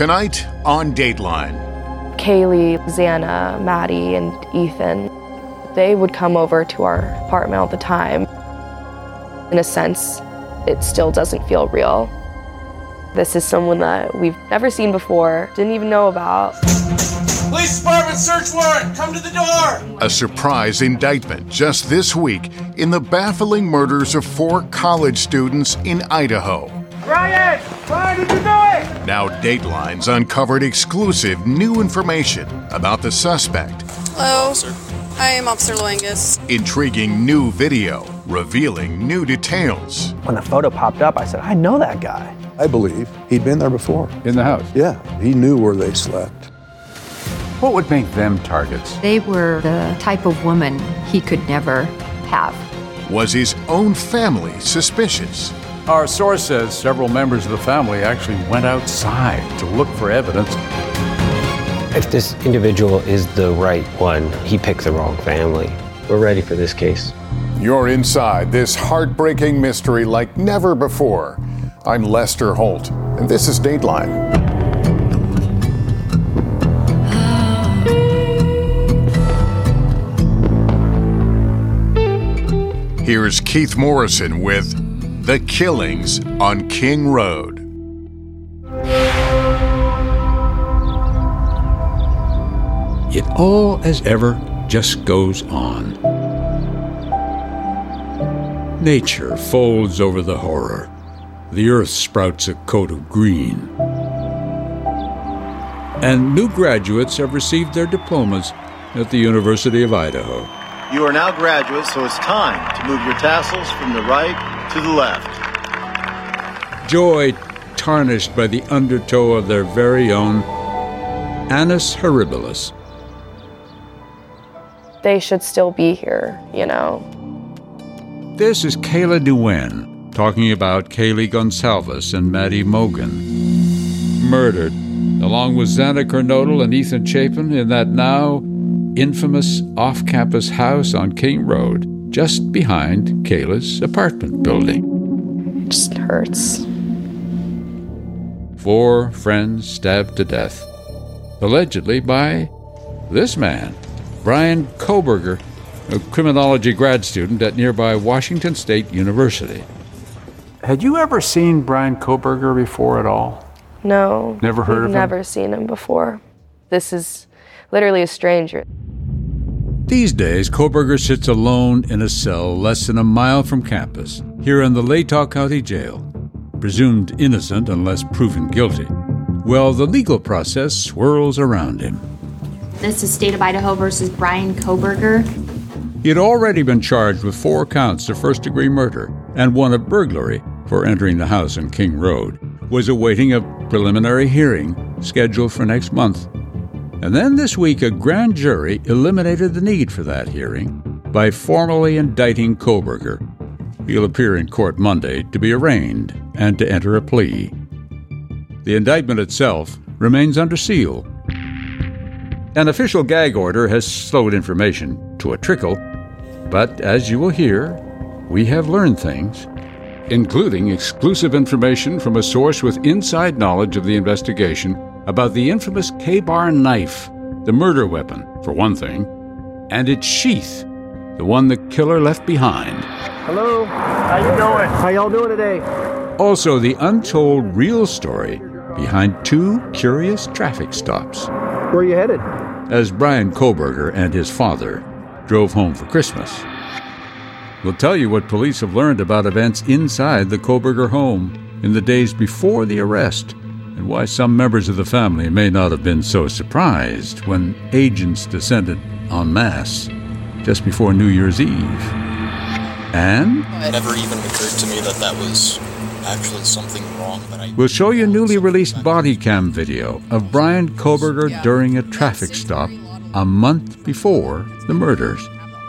Tonight on Dateline. Kaylee, Xana, Maddie, and Ethan, they would come over to our apartment all the time. In a sense, it still doesn't feel real. This is someone that we've never seen before, didn't even know about. Police department search warrant, come to the door! A surprise indictment just this week in the baffling murders of 4 college students in Idaho. Ryan, why did you do it? Now Dateline's uncovered exclusive new information about the suspect. Hello, I am Officer Loangus. Intriguing new video, revealing new details. When the photo popped up, I said, I know that guy. I believe he'd been there before. In the house? Yeah, he knew where they slept. What would make them targets? They were the type of woman he could never have. Was his own family suspicious? Our source says several members of the family actually went outside to look for evidence. If this individual is the right one, he picked the wrong family. We're ready for this case. You're inside this heartbreaking mystery like never before. I'm Lester Holt, and this is Dateline. Here's Keith Morrison with The Killings on King Road. It all, as ever, just goes on. Nature folds over the horror. The earth sprouts a coat of green. And new graduates have received their diplomas at the University of Idaho. You are now graduates, so it's time to move your tassels from the right to the left. Joy tarnished by the undertow of their very own Annus Horribilis. They should still be here, you know. This is Kayla Nguyen talking about Kaylee Gonsalves and Maddie Mogan. Murdered, along with Xana Kernodle and Ethan Chapin, in that now infamous off-campus house on King Road, just behind Kayla's apartment building. It just hurts. 4 friends stabbed to death, allegedly by this man, Bryan Kohberger, a criminology grad student at nearby Washington State University. Had you ever seen Bryan Kohberger before at all? No. Never heard of him? Never seen him before. This is literally a stranger. These days, Kohberger sits alone in a cell less than a mile from campus, here in the Latah County Jail, presumed innocent unless proven guilty. Well, the legal process swirls around him. This is State of Idaho versus Bryan Kohberger. He had already been charged with 4 counts of first-degree murder and 1 of burglary for entering the house on King Road, was awaiting a preliminary hearing scheduled for next month. And then this week, a grand jury eliminated the need for that hearing by formally indicting Kohberger. He'll appear in court Monday to be arraigned and to enter a plea. The indictment itself remains under seal. An official gag order has slowed information to a trickle, but as you will hear, we have learned things, including exclusive information from a source with inside knowledge of the investigation about the infamous K-Bar knife, the murder weapon, for one thing, and its sheath, the one the killer left behind. Hello, how you doing? How y'all doing today? Also, the untold real story behind 2 curious traffic stops. Where are you headed? As Bryan Kohberger and his father drove home for Christmas. We'll tell you what police have learned about events inside the Kohberger home in the days before the arrest, and why some members of the family may not have been so surprised when agents descended en masse just before New Year's Eve. And it never even occurred to me that was actually something wrong. We'll show you newly released body cam video of Bryan Kohberger during a traffic stop a month before the murders.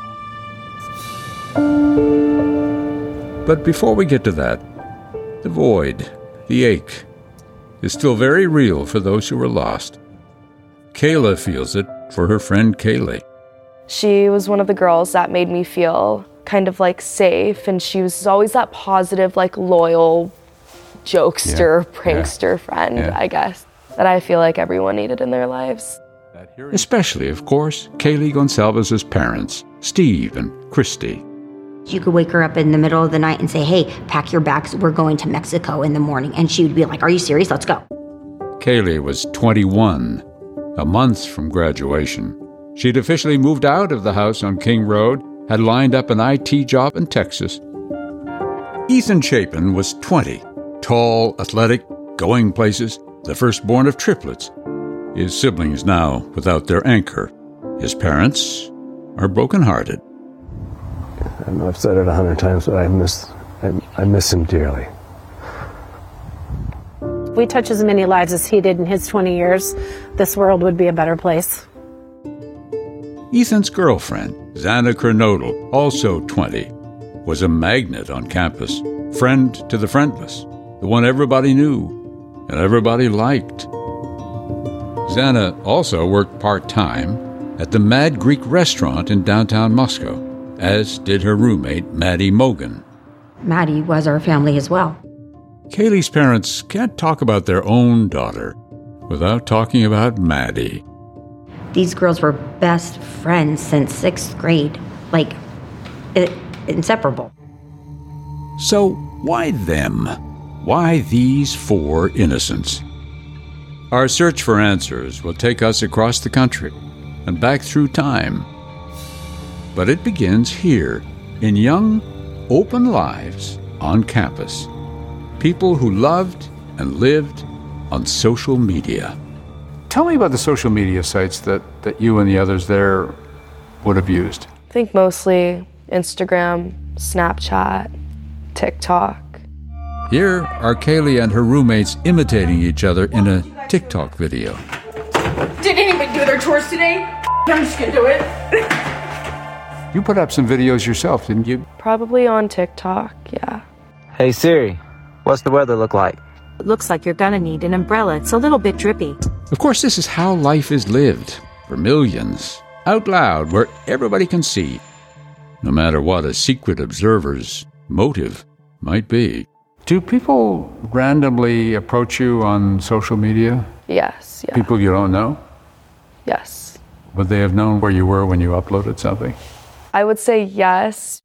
But before we get to that, the void, the ache, is still very real for those who were lost. Kayla feels it for her friend Kaylee. She was one of the girls that made me feel kind of like safe, and she was always that positive, like loyal jokester, prankster friend, I guess. that I feel like everyone needed in their lives. Especially, of course, Kaylee Goncalves' parents, Steve and Christy. You could wake her up in the middle of the night and say, hey, pack your bags, we're going to Mexico in the morning. And she would be like, are you serious? Let's go. Kaylee was 21, a month from graduation. She'd officially moved out of the house on King Road, had lined up an IT job in Texas. Ethan Chapin was 20, tall, athletic, going places, the firstborn of triplets. His siblings now without their anchor. His parents are brokenhearted. And I've said it 100 times, but I miss him dearly. If we touch as many lives as he did in his 20 years, this world would be a better place. Ethan's girlfriend, Xana Kernodle, also 20, was a magnet on campus, friend to the friendless, the one everybody knew and everybody liked. Xana also worked part-time at the Mad Greek restaurant in downtown Moscow, as did her roommate, Maddie Mogan. Maddie was our family as well. Kaylee's parents can't talk about their own daughter without talking about Maddie. These girls were best friends since 6th grade, inseparable. So why them? Why these four innocents? Our search for answers will take us across the country and back through time. But it begins here, in young, open lives on campus. People who loved and lived on social media. Tell me about the social media sites that you and the others there would have used. I think mostly Instagram, Snapchat, TikTok. Here are Kaylee and her roommates imitating each other in a TikTok video. Did anybody do their chores today? I'm just gonna do it. You put up some videos yourself, didn't you? Probably on TikTok, yeah. Hey Siri, what's the weather look like? It looks like you're gonna need an umbrella. It's a little bit drippy. Of course, this is how life is lived, for millions, out loud, where everybody can see, no matter what a secret observer's motive might be. Do people randomly approach you on social media? Yes, yeah. People you don't know? Yes. Would they have known where you were when you uploaded something? I would say yes.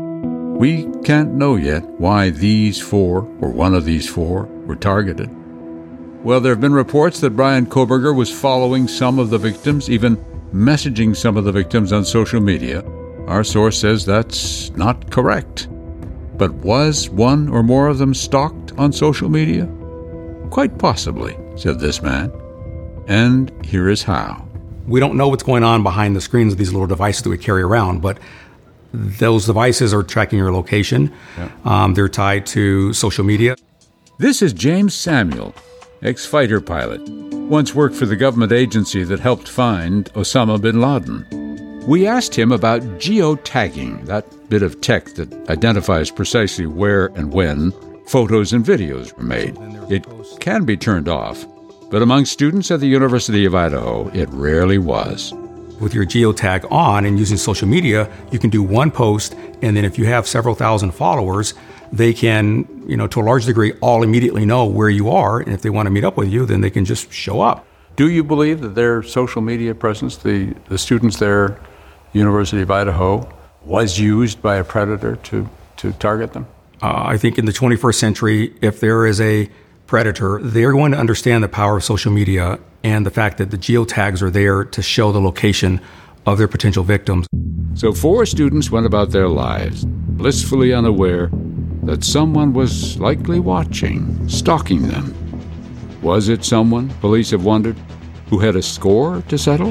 We can't know yet why these four, or one of these four, were targeted. Well, there have been reports that Bryan Kohberger was following some of the victims, even messaging some of the victims on social media. Our source says that's not correct. But was one or more of them stalked on social media? Quite possibly, said this man. And here is how. We don't know what's going on behind the screens of these little devices that we carry around, but those devices are tracking your location. Yeah. They're tied to social media. This is James Samuel, ex-fighter pilot, once worked for the government agency that helped find Osama bin Laden. We asked him about geotagging, that bit of tech that identifies precisely where and when photos and videos were made. It can be turned off, but among students at the University of Idaho, it rarely was. With your geotag on and using social media, you can do one post, and then if you have several thousand followers, they can, to a large degree, all immediately know where you are, and if they want to meet up with you, then they can just show up. Do you believe that their social media presence, the students there, University of Idaho, was used by a predator to target them? I think in the 21st century, if there is a predator, they're going to understand the power of social media and the fact that the geotags are there to show the location of their potential victims. So 4 students went about their lives, blissfully unaware that someone was likely watching, stalking them. Was it someone, police have wondered, who had a score to settle?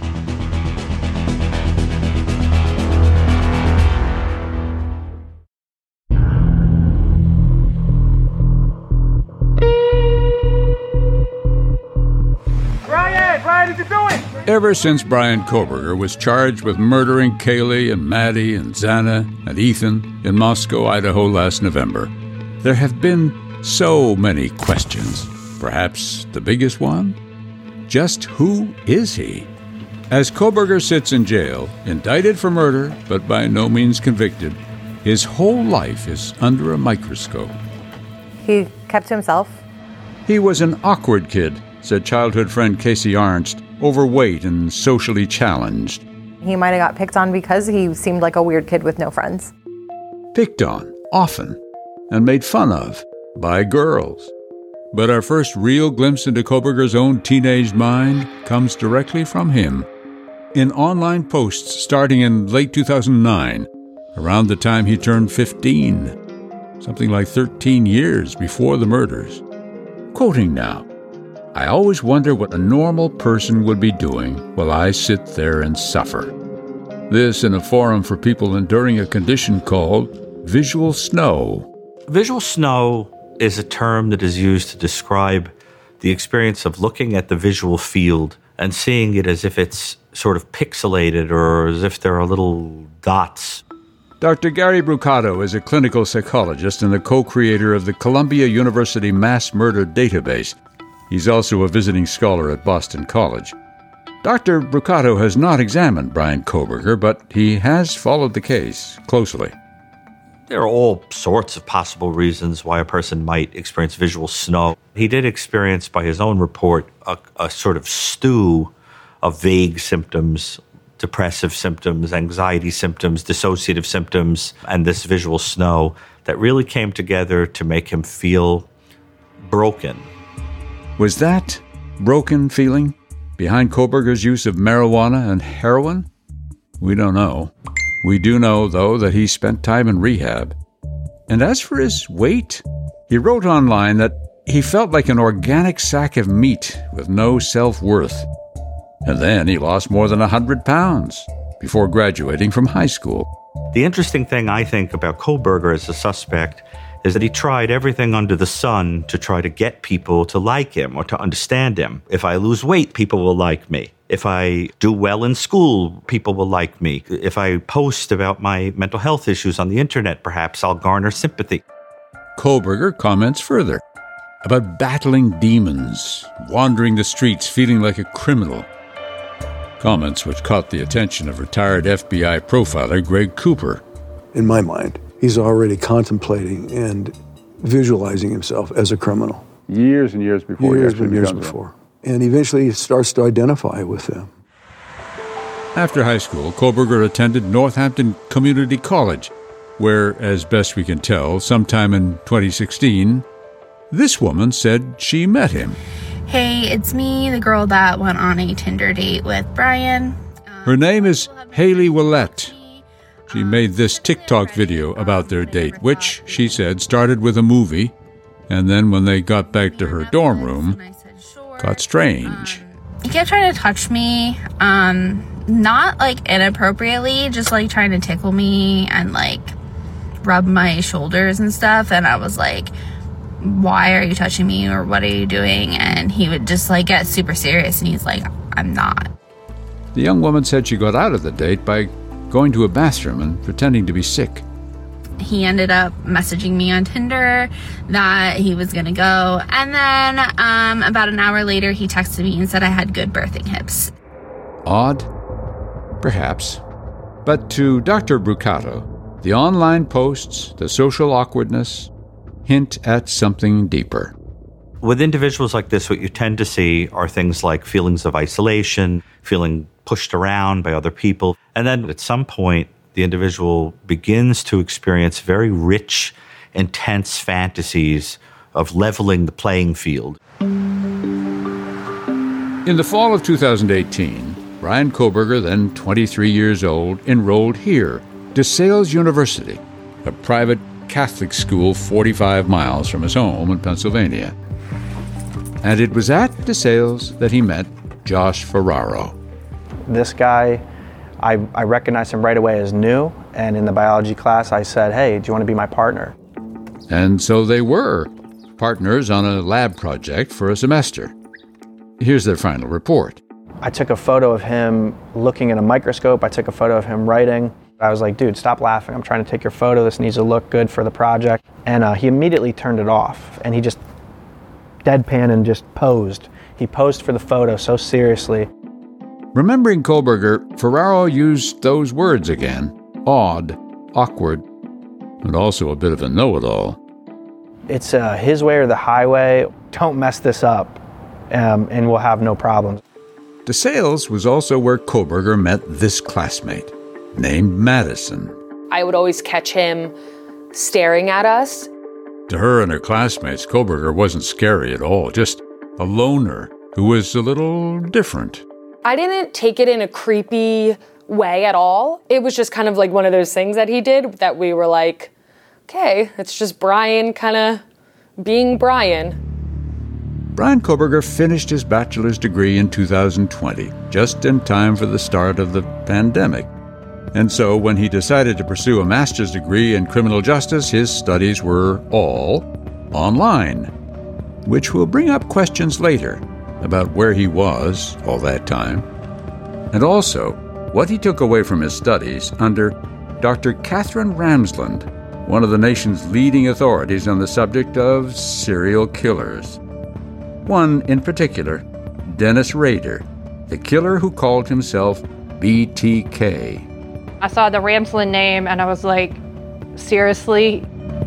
Ever since Bryan Kohberger was charged with murdering Kaylee and Maddie and Xana and Ethan in Moscow, Idaho last November, there have been so many questions. Perhaps the biggest one? Just who is he? As Kohberger sits in jail, indicted for murder, but by no means convicted, his whole life is under a microscope. He kept to himself. He was an awkward kid, said childhood friend Casey Arnst, overweight and socially challenged. He might have got picked on because he seemed like a weird kid with no friends. Picked on, often, and made fun of by girls. But our first real glimpse into Kohberger's own teenage mind comes directly from him. In online posts starting in late 2009, around the time he turned 15, something like 13 years before the murders. Quoting now, "I always wonder what a normal person would be doing while I sit there and suffer." This in a forum for people enduring a condition called visual snow. Visual snow is a term that is used to describe the experience of looking at the visual field and seeing it as if it's sort of pixelated or as if there are little dots. Dr. Gary Brucato is a clinical psychologist and the co-creator of the Columbia University Mass Murder Database. He's also a visiting scholar at Boston College. Dr. Brucato has not examined Bryan Kohberger, but he has followed the case closely. There are all sorts of possible reasons why a person might experience visual snow. He did experience, by his own report, a sort of stew of vague symptoms, depressive symptoms, anxiety symptoms, dissociative symptoms, and this visual snow that really came together to make him feel broken. Was that broken feeling behind Kohberger's use of marijuana and heroin? We don't know. We do know, though, that he spent time in rehab. And as for his weight, he wrote online that he felt like an organic sack of meat with no self-worth. And then he lost more than 100 pounds before graduating from high school. The interesting thing, I think, about Kohberger as a suspect is that he tried everything under the sun to try to get people to like him or to understand him. If I lose weight, people will like me. If I do well in school, people will like me. If I post about my mental health issues on the internet, perhaps I'll garner sympathy. Kohberger comments further about battling demons, wandering the streets feeling like a criminal. Comments which caught the attention of retired FBI profiler Greg Cooper. In my mind, he's already contemplating and visualizing himself as a criminal. Years and years before. Years before. And eventually he starts to identify with them. After high school, Kohberger attended Northampton Community College, where, as best we can tell, sometime in 2016, this woman said she met him. Hey, it's me, the girl that went on a Tinder date with Bryan. Her name is Haley Willette. She made this TikTok video about their date, which, she said, started with a movie, and then when they got back to her dorm room, got strange. He kept trying to touch me, not like inappropriately, just like trying to tickle me and like rub my shoulders and stuff. And I was like, why are you touching me, or what are you doing? And he would just like get super serious, and he's like, I'm not. The young woman said she got out of the date by going to a bathroom and pretending to be sick. He ended up messaging me on Tinder that he was gonna go, and then about an hour later he texted me and said I had good birthing hips. Odd? Perhaps. But to Dr. Brucato, the online posts, the social awkwardness, hint at something deeper. With individuals like this, what you tend to see are things like feelings of isolation, feeling pushed around by other people, and then at some point the individual begins to experience very rich, intense fantasies of leveling the playing field. In the fall of 2018, Bryan Kohberger, then 23 years old, enrolled here, DeSales University, a private Catholic school 45 miles from his home in Pennsylvania. And it was at DeSales that he met Josh Ferraro. This guy, I recognized him right away as new, and in the biology class I said, hey, do you want to be my partner? And so they were partners on a lab project for a semester. Here's their final report. I took a photo of him looking at a microscope. I took a photo of him writing. I was like, dude, stop laughing. I'm trying to take your photo. This needs to look good for the project. And he immediately turned it off, and he just deadpan and just posed. He posed for the photo so seriously. Remembering Kohberger, Ferraro used those words again: odd, awkward, and also a bit of a know-it-all. It's his way or the highway. Don't mess this up. and we'll have no problems. DeSales was also where Kohberger met this classmate, named Madison. I would always catch him staring at us. To her and her classmates, Kohberger wasn't scary at all, just a loner who was a little different. I didn't take it in a creepy way at all. It was just kind of like one of those things that he did that we were like, okay, it's just Brian kind of being Brian. Brian Kohberger finished his bachelor's degree in 2020, just in time for the start of the pandemic. And so when he decided to pursue a master's degree in criminal justice, his studies were all online, which will bring up questions later about where he was all that time, and also what he took away from his studies under Dr. Katherine Ramsland, one of the nation's leading authorities on the subject of serial killers. One in particular, Dennis Rader, the killer who called himself BTK. I saw the Ramsland name and I was like, seriously?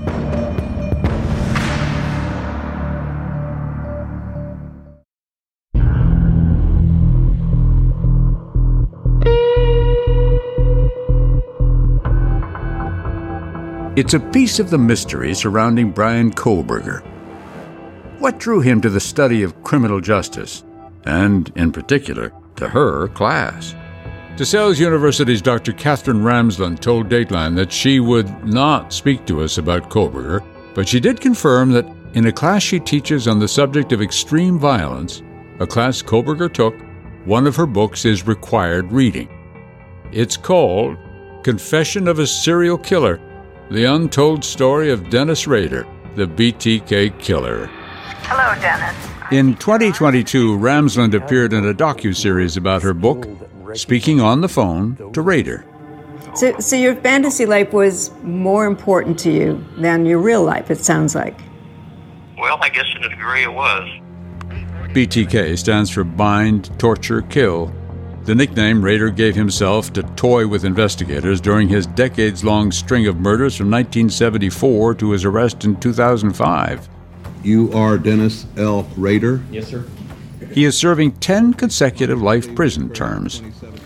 It's a piece of the mystery surrounding Brian Kohberger. What drew him to the study of criminal justice, and, in particular, to her class? DeSales University's Dr. Katherine Ramsland told Dateline that she would not speak to us about Kohberger, but she did confirm that in a class she teaches on the subject of extreme violence, a class Kohberger took, one of her books is required reading. It's called Confession of a Serial Killer, The Untold Story of Dennis Rader, the BTK Killer. Hello, Dennis. In 2022, Ramsland appeared in a docuseries about her book, speaking on the phone to Rader. So your fantasy life was more important to you than your real life, it sounds like. Well, I guess in a degree it was. BTK stands for Bind, Torture, Kill, the nickname Rader gave himself to toy with investigators during his decades-long string of murders from 1974 to his arrest in 2005. You are Dennis L. Rader? Yes, sir. He is serving 10 consecutive life prison terms.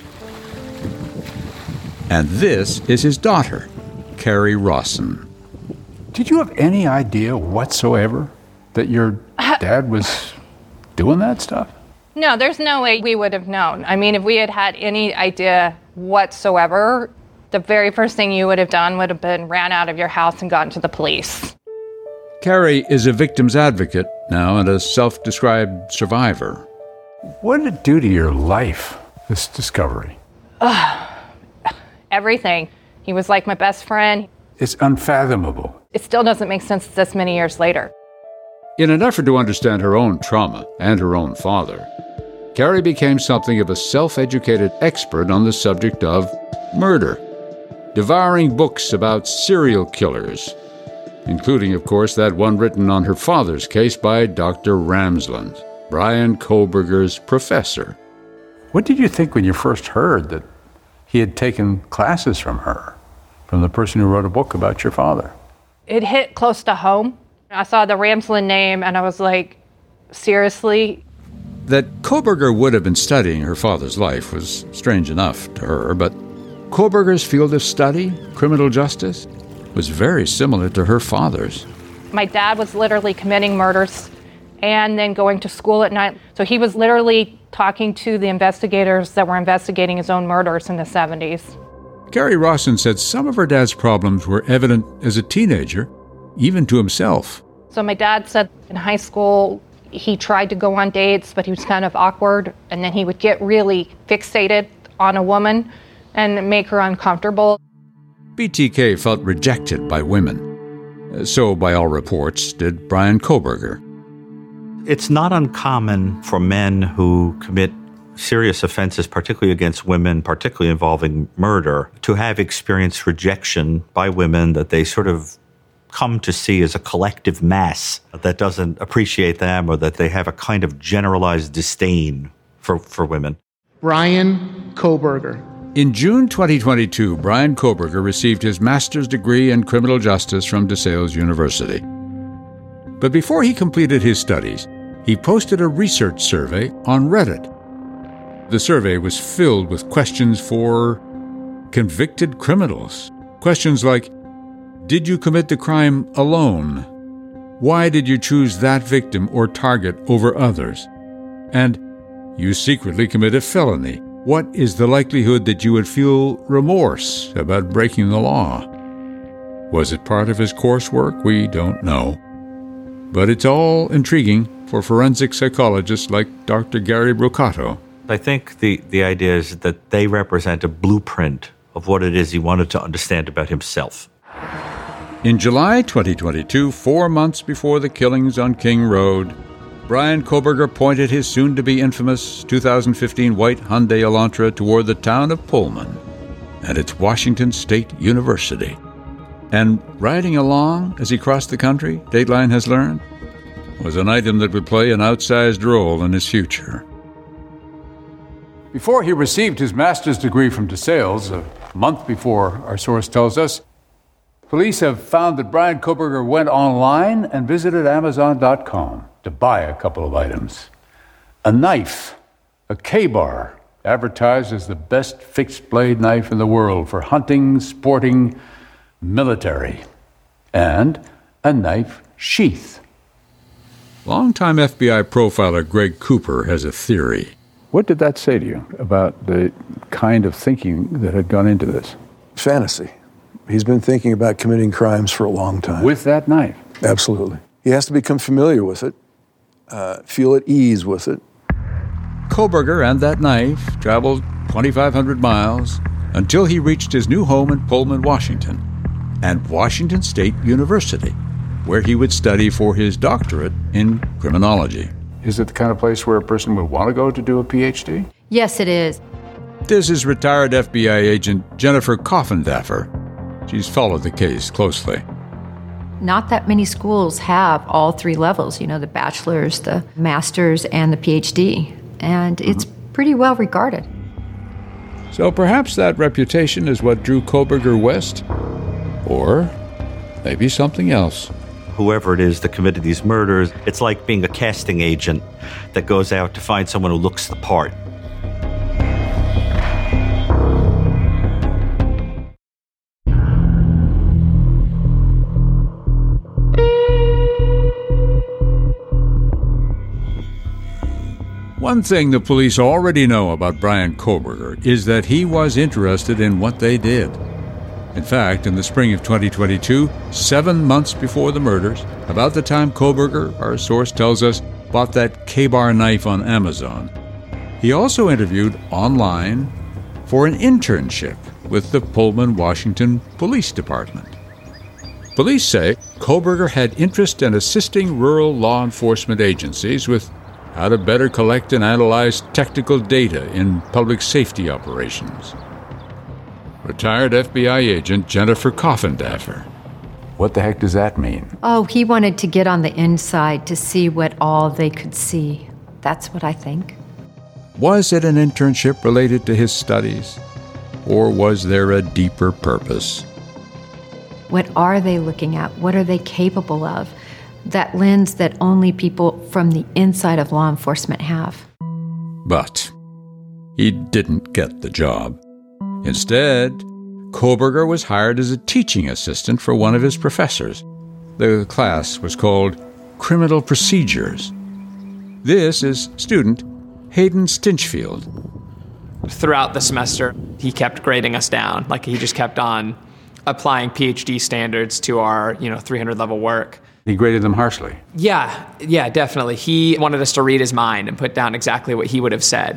And this is his daughter, Carrie Rawson. Did you have any idea whatsoever that your dad was doing that stuff? No, there's no way we would have known. I mean, if we had had any idea whatsoever, the very first thing you would have done would have been ran out of your house and gone to the police. Carrie is a victim's advocate now and a self-described survivor. What did it do to your life, this discovery? Everything. He was like my best friend. It's unfathomable. It still doesn't make sense this many years later. In an effort to understand her own trauma and her own father, Carrie became something of a self-educated expert on the subject of murder, devouring books about serial killers, including, of course, that one written on her father's case by Dr. Ramsland, Brian Kohberger's professor. What did you think when you first heard that he had taken classes from her, from the person who wrote a book about your father? It hit close to home. I saw the Ramsland name and I was like, seriously? That Kohberger would have been studying her father's life was strange enough to her, but Kohberger's field of study, criminal justice, was very similar to her father's. My dad was literally committing murders and then going to school at night. So he was literally talking to the investigators that were investigating his own murders in the 70s. Carrie Rawson said some of her dad's problems were evident as a teenager, even to himself. So my dad said in high school, he tried to go on dates, but he was kind of awkward. And then he would get really fixated on a woman and make her uncomfortable. BTK felt rejected by women. So, by all reports, did Brian Kohberger. It's not uncommon for men who commit serious offenses, particularly against women, particularly involving murder, to have experienced rejection by women that they sort of come to see as a collective mass that doesn't appreciate them, or that they have a kind of generalized disdain for women. Brian Kohberger. In June 2022, Brian Kohberger received his master's degree in criminal justice from DeSales University. But before he completed his studies, he posted a research survey on Reddit. The survey was filled with questions for convicted criminals. Questions like, did you commit the crime alone? Why did you choose that victim or target over others? And you secretly commit a felony. What is the likelihood that you would feel remorse about breaking the law? Was it part of his coursework? We don't know. But it's all intriguing for forensic psychologists like Dr. Gary Brocato. I think the idea is that they represent a blueprint of what it is he wanted to understand about himself. In July 2022, 4 months before the killings on King Road, Bryan Kohberger pointed his soon-to-be infamous 2015 white Hyundai Elantra toward the town of Pullman and its Washington State University. And riding along as he crossed the country, Dateline has learned, was an item that would play an outsized role in his future. Before he received his master's degree from DeSales, a month before, our source tells us, police have found that Bryan Kohberger went online and visited Amazon.com to buy a couple of items. A knife, a K-bar, advertised as the best fixed-blade knife in the world for hunting, sporting, military, and a knife sheath. Longtime FBI profiler Greg Cooper has a theory. What did that say to you about the kind of thinking that had gone into this? Fantasy. He's been thinking about committing crimes for a long time. With that knife? Absolutely. He has to become familiar with it, feel at ease with it. Kohberger and that knife traveled 2,500 miles until he reached his new home in Pullman, Washington, and Washington State University, where he would study for his doctorate in criminology. Is it the kind of place where a person would want to go to do a PhD? Yes, it is. This is retired FBI agent Jennifer Coffindaffer. She's followed the case closely. Not that many schools have all three levels, you know, the bachelor's, the master's, and the PhD. And it's pretty well regarded. So perhaps that reputation is what drew Kohberger west? Or maybe something else. Whoever it is that committed these murders, it's like being a casting agent that goes out to find someone who looks the part. One thing the police already know about Bryan Kohberger is that he was interested in what they did. In fact, in the spring of 2022, 7 months before the murders, about the time Kohberger, our source tells us, bought that K-bar knife on Amazon, he also interviewed online for an internship with the Pullman, Washington Police Department. Police say Kohberger had interest in assisting rural law enforcement agencies with how to better collect and analyze technical data in public safety operations. Retired FBI agent Jennifer Coffindaffer. What the heck does that mean? Oh, he wanted to get on the inside to see what all they could see. That's what I think. Was it an internship related to his studies? Or was there a deeper purpose? What are they looking at? What are they capable of? That lens that only people from the inside of law enforcement have. But he didn't get the job. Instead, Kohberger was hired as a teaching assistant for one of his professors. The class was called Criminal Procedures. This is student Hayden Stinchfield. Throughout the semester, he kept grading us down. Like, he just kept on applying PhD standards to our, 300-level work. He graded them harshly. Yeah, definitely. He wanted us to read his mind and put down exactly what he would have said,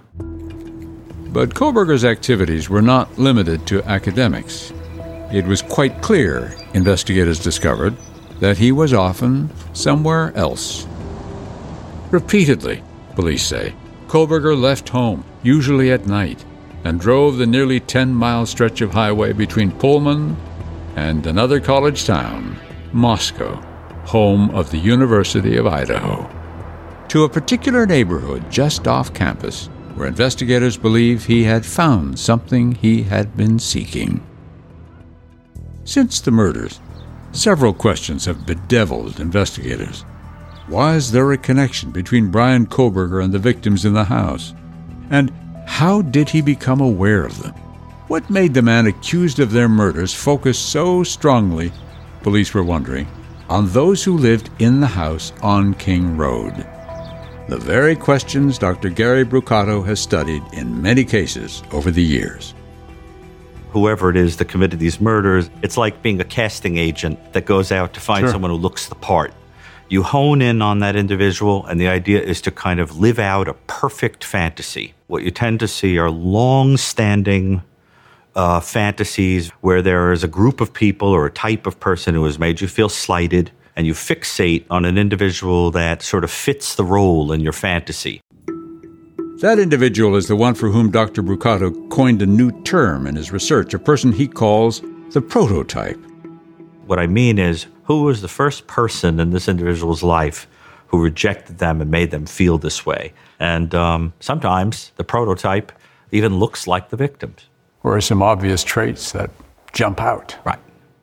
But Kohberger's activities were not limited to academics. It was quite clear, investigators discovered, that he was often somewhere else. Repeatedly, police say, Kohberger left home, usually at night, and drove the nearly 10-mile stretch of highway between Pullman and another college town, Moscow, home of the University of Idaho, to a particular neighborhood just off campus where investigators believe he had found something he had been seeking. Since the murders, several questions have bedeviled investigators. Was there a connection between Bryan Kohberger and the victims in the house? And how did he become aware of them? What made the man accused of their murders focus so strongly, police were wondering, on those who lived in the house on King Road? The very questions Dr. Gary Brucato has studied in many cases over the years. Whoever it is that committed these murders, it's like being a casting agent that goes out to find someone who looks the part. You hone in on that individual, and the idea is to kind of live out a perfect fantasy. What you tend to see are long-standing fantasies where there is a group of people or a type of person who has made you feel slighted, and you fixate on an individual that sort of fits the role in your fantasy. That individual is the one for whom Dr. Brucato coined a new term in his research, a person he calls the prototype. What I mean is, who was the first person in this individual's life who rejected them and made them feel this way? And sometimes the prototype even looks like the victims. Or some obvious traits that jump out. Right.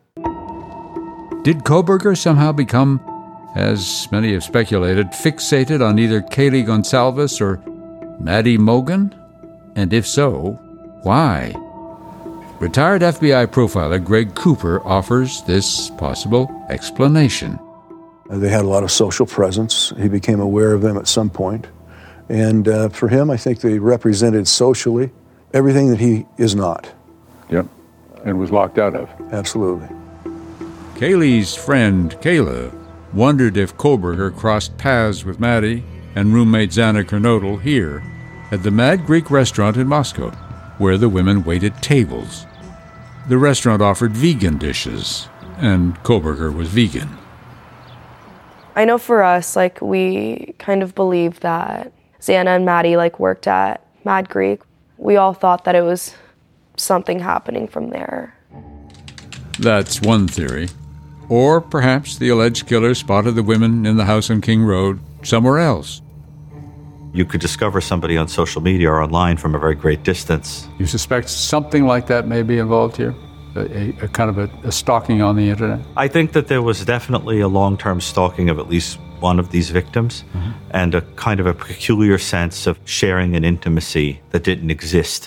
Did Kohberger somehow become, as many have speculated, fixated on either Kaylee Goncalves or Maddie Mogen? And if so, why? Retired FBI profiler Greg Cooper offers this possible explanation. They had a lot of social presence. He became aware of them at some point. And for him, I think they represented socially everything that he is not. Yep, and was locked out of. Absolutely. Kaylee's friend, Kayla, wondered if Kohberger crossed paths with Maddie and roommate Xana Kernodle here at the Mad Greek restaurant in Moscow, where the women waited tables. The restaurant offered vegan dishes, and Kohberger was vegan. I know for us, we kind of believed that Xana and Maddie, worked at Mad Greek. We all thought that it was something happening from there. That's one theory. Or perhaps the alleged killer spotted the women in the house on King Road somewhere else. You could discover somebody on social media or online from a very great distance. You suspect something like that may be involved here? A kind of a stalking on the internet? I think that there was definitely a long-term stalking of at least one of these victims, and a kind of a peculiar sense of sharing an intimacy that didn't exist.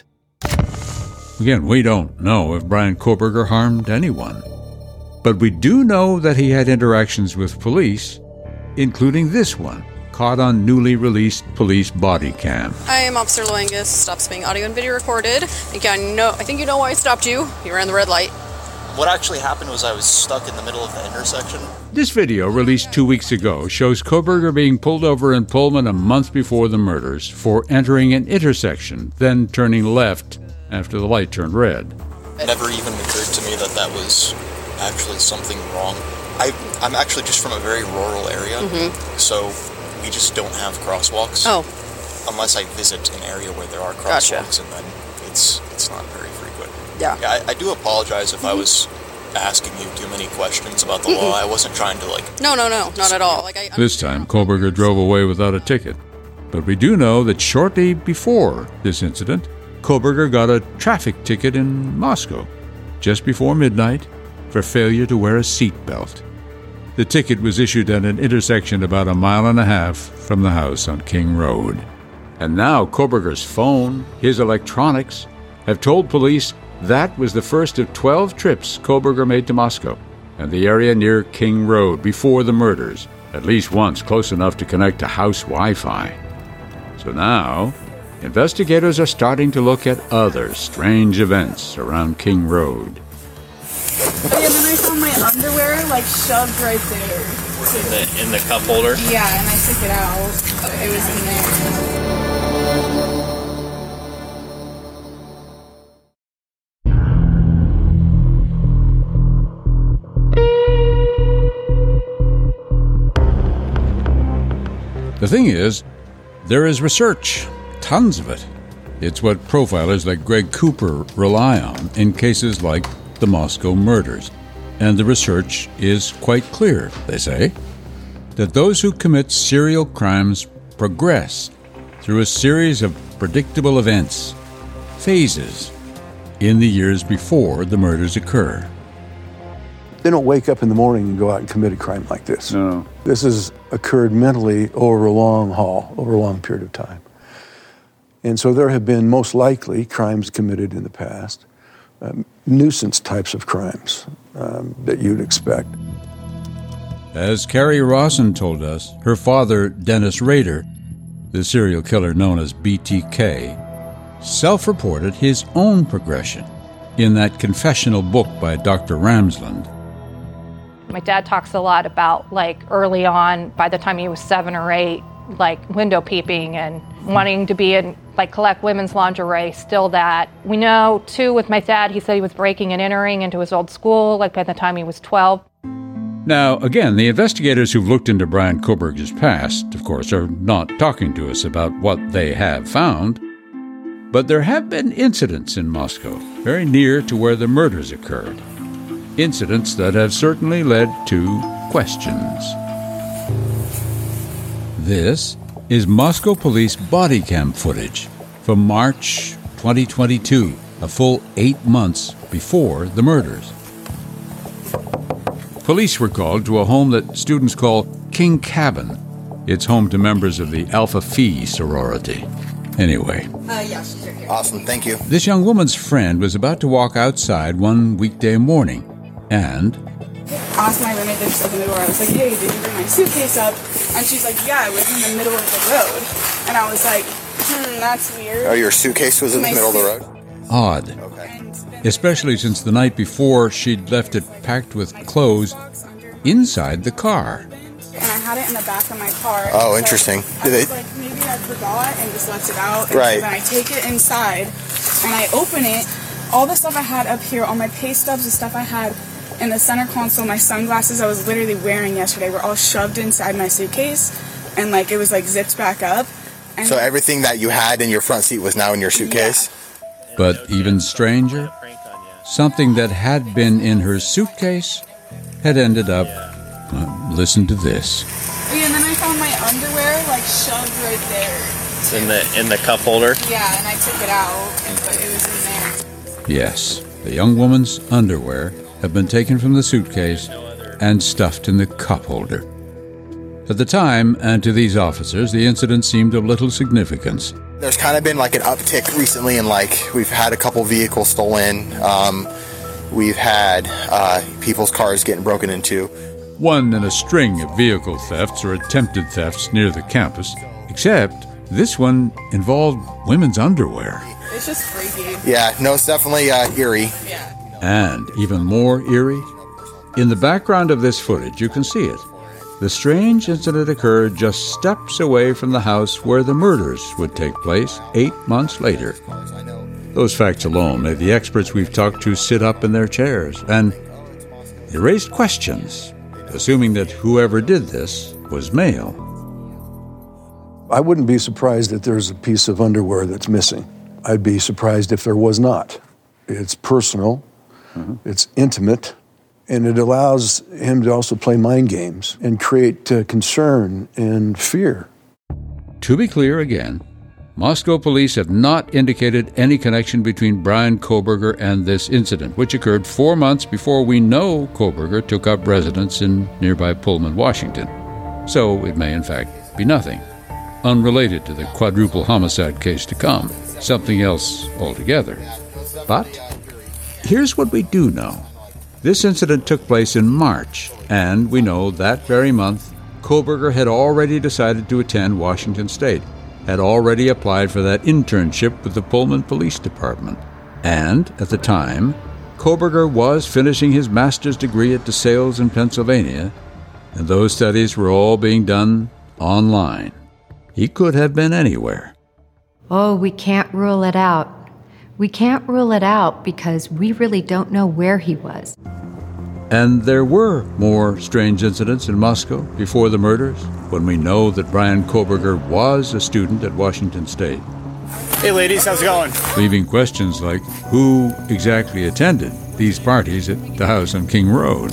Again, we don't know if Bryan Kohberger harmed anyone. But we do know that he had interactions with police, including this one, caught on newly released police body cam. I am Officer Loangus. Stops being audio and video recorded. I think you know why I stopped you. You ran the red light. What actually happened was I was stuck in the middle of the intersection. This video, released 2 weeks ago, shows Kohberger being pulled over in Pullman a month before the murders for entering an intersection, then turning left after the light turned red. It never even occurred to me that was actually something wrong. I'm actually just from a very rural area, so we just don't have crosswalks. Oh. Unless I visit an area where there are crosswalks, and then it's not very frequent. Yeah. I do apologize if I was asking you too many questions about the law. I wasn't trying to No, not at all. This time, Kohberger drove away without a ticket. But we do know that shortly before this incident, Kohberger got a traffic ticket in Moscow, just before midnight, for failure to wear a seatbelt. The ticket was issued at an intersection about 1.5 miles from the house on King Road. And now Kohberger's phone, his electronics, have told police that was the first of 12 trips Kohberger made to Moscow and the area near King Road before the murders, at least once close enough to connect to house Wi-Fi. So now, investigators are starting to look at other strange events around King Road. Oh yeah, then I found my underwear shoved right there. In the cup holder? Yeah, and I took it out. It was in there. The thing is, there is research, tons of it. It's what profilers like Greg Cooper rely on in cases like the Moscow murders. And the research is quite clear, they say, that those who commit serial crimes progress through a series of predictable events, phases, in the years before the murders occur. They don't wake up in the morning and go out and commit a crime like this. No. This has occurred mentally over a long period of time. And so there have been most likely crimes committed in the past, nuisance types of crimes that you'd expect. As Carrie Rawson told us, her father, Dennis Rader, the serial killer known as BTK, self-reported his own progression in that confessional book by Dr. Ramsland. My dad talks a lot about, like, early on, by the time he was 7 or 8, like, window peeping and wanting to be in, like, collect women's lingerie, still that. We know, too, with my dad, he said he was breaking and entering into his old school, like, by the time he was 12. Now, again, the investigators who've looked into Brian Kohberger's past, of course, are not talking to us about what they have found. But there have been incidents in Moscow, very near to where the murders occurred. Incidents that have certainly led to questions. This is Moscow police body cam footage from March 2022, a full 8 months before the murders. Police were called to a home that students call King Cabin. It's home to members of the Alpha Phi sorority. Anyway. Awesome, thank you. This young woman's friend was about to walk outside one weekday morning, and I asked my roommate that just opened the door. I was like, hey, did you bring my suitcase up? And she's like, yeah, it was in the middle of the road. And I was like, that's weird. Oh, your suitcase was in the middle of the road? Odd. Especially since the night before she'd left it packed with clothes inside the car. And I had it in the back of my car. Oh, interesting. I was like, maybe I forgot and just left it out. And right. So then I take it inside and I open it. All the stuff I had up here, all my pay stubs, the stuff I had in the center console, my sunglasses I was literally wearing yesterday were all shoved inside my suitcase. And like it was like zipped back up. And so everything that you had in your front seat was now in your suitcase? Yeah. But even stranger, something that had been in her suitcase had ended up, listen to this. Oh, yeah, and then I found my underwear like shoved right there. It's in the cup holder? Yeah, and I took it out, but it was in there. Yes, the young woman's underwear had been taken from the suitcase and stuffed in the cup holder. At the time, and to these officers, the incident seemed of little significance. There's kind of been like an uptick recently in like, we've had a couple vehicles stolen. We've had people's cars getting broken into. One in a string of vehicle thefts or attempted thefts near the campus, except this one involved women's underwear. It's just freaky. Yeah, no, it's definitely eerie. Yeah. And even more eerie, in the background of this footage, you can see it. The strange incident occurred just steps away from the house where the murders would take place 8 months later. Those facts alone made the experts we've talked to sit up in their chairs, and they raised questions, assuming that whoever did this was male. I wouldn't be surprised if there's a piece of underwear that's missing. I'd be surprised if there was not. It's personal, it's intimate, and it allows him to also play mind games and create concern and fear. To be clear again, Moscow police have not indicated any connection between Brian Kohberger and this incident, which occurred 4 months before we know Kohberger took up residence in nearby Pullman, Washington. So it may in fact be nothing, unrelated to the quadruple homicide case to come, something else altogether. But here's what we do know. This incident took place in March, and we know that very month, Kohberger had already decided to attend Washington State, had already applied for that internship with the Pullman Police Department. And, at the time, Kohberger was finishing his master's degree at DeSales in Pennsylvania, and those studies were all being done online. He could have been anywhere. Oh, we can't rule it out. We can't rule it out because we really don't know where he was. And there were more strange incidents in Moscow before the murders, when we know that Brian Kohberger was a student at Washington State. Hey ladies, how's it going? Leaving questions like who exactly attended these parties at the house on King Road.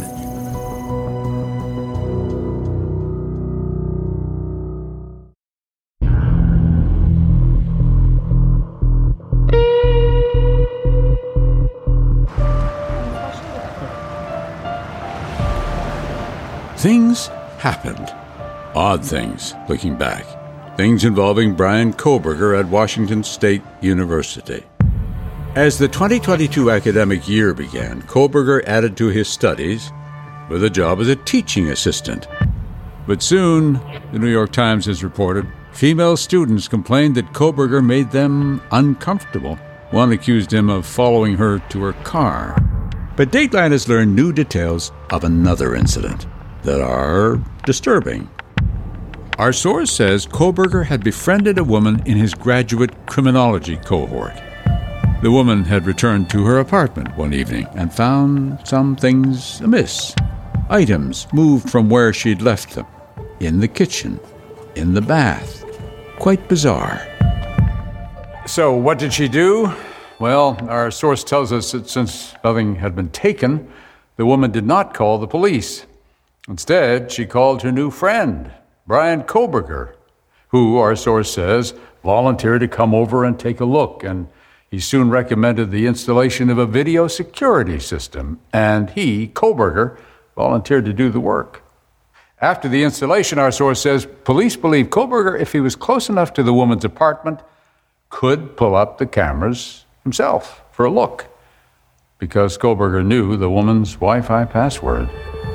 things happened. Odd things, looking back. Things involving Bryan Kohberger at Washington State University. As the 2022 academic year began, Kohberger added to his studies with a job as a teaching assistant. But soon, the New York Times has reported, female students complained that Kohberger made them uncomfortable. One accused him of following her to her car. But Dateline has learned new details of another incident that are disturbing. Our source says Kohberger had befriended a woman in his graduate criminology cohort. The woman had returned to her apartment one evening and found some things amiss. Items moved from where she'd left them. In the kitchen, in the bath. Quite bizarre. So what did she do? Well, our source tells us that since nothing had been taken, the woman did not call the police. Instead, she called her new friend, Bryan Kohberger, who, our source says, volunteered to come over and take a look, and he soon recommended the installation of a video security system, and he, Kohberger, volunteered to do the work. After the installation, our source says, police believe Kohberger, if he was close enough to the woman's apartment, could pull up the cameras himself for a look, because Kohberger knew the woman's Wi-Fi password.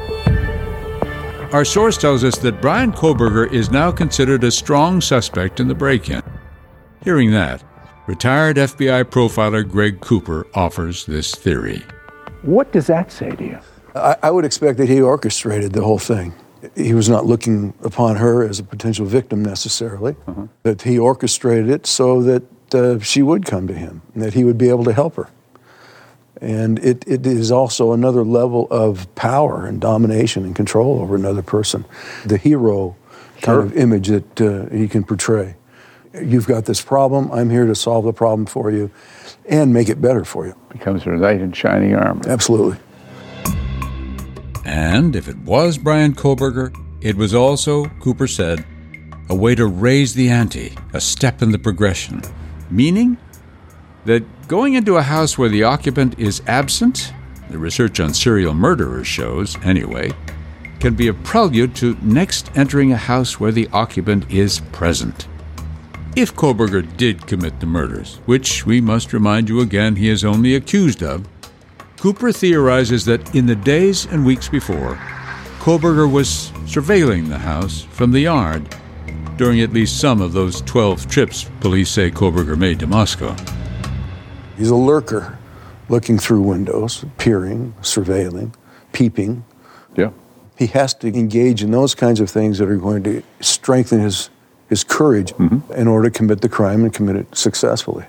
Our source tells us that Bryan Kohberger is now considered a strong suspect in the break-in. Hearing that, retired FBI profiler Greg Cooper offers this theory. What does that say to you? I would expect that he orchestrated the whole thing. He was not looking upon her as a potential victim necessarily, that he orchestrated it so that she would come to him, and that he would be able to help her. And it is also another level of power and domination and control over another person. The hero kind of image that he can portray. You've got this problem, I'm here to solve the problem for you and make it better for you. Becomes a knight in shining armor. Absolutely. And if it was Bryan Kohberger, it was also, Cooper said, a way to raise the ante, a step in the progression. Meaning that going into a house where the occupant is absent, the research on serial murderers shows, anyway, can be a prelude to next entering a house where the occupant is present. If Kohberger did commit the murders, which we must remind you again he is only accused of, Cooper theorizes that in the days and weeks before, Kohberger was surveilling the house from the yard during at least some of those 12 trips police say Kohberger made to Moscow. He's a lurker, looking through windows, peering, surveilling, peeping. Yeah. He has to engage in those kinds of things that are going to strengthen his courage in order to commit the crime and commit it successfully.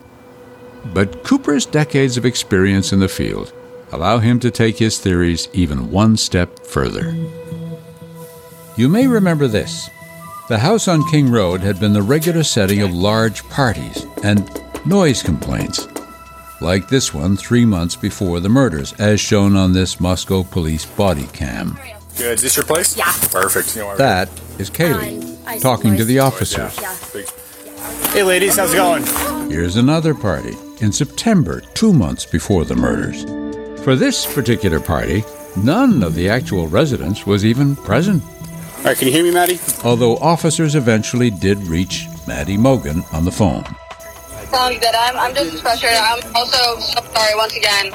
But Cooper's decades of experience in the field allow him to take his theories even one step further. You may remember this. The house on King Road had been the regular setting of large parties and noise complaints, like this one 3 months before the murders, as shown on this Moscow police body cam. Good. Is this your place? Yeah. Perfect. That is Kaylee, talking to the officers. Hey, ladies, how's it going? Here's another party in September, 2 months before the murders. For this particular party, none of the actual residents was even present. All right, can you hear me, Maddie? Although officers eventually did reach Maddie Mogan on the phone. That I'm just frustrated. I'm also so sorry once again.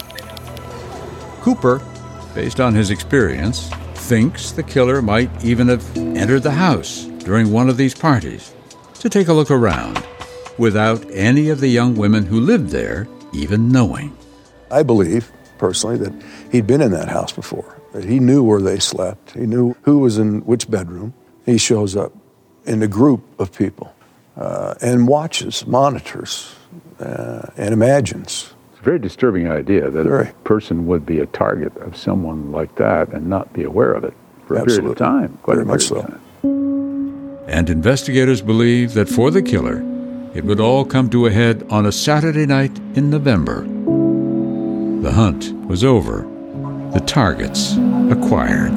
Cooper, based on his experience, thinks the killer might even have entered the house during one of these parties to take a look around, without any of the young women who lived there even knowing. I believe, personally, that he'd been in that house before, that he knew where they slept, he knew who was in which bedroom. He shows up in a group of people and watches, monitors, and imagines. It's a very disturbing idea that a person would be a target of someone like that and not be aware of it for a period of time. Quite Very much so. And investigators believe that for the killer, it would all come to a head on a Saturday night in November. The hunt was over. The targets acquired.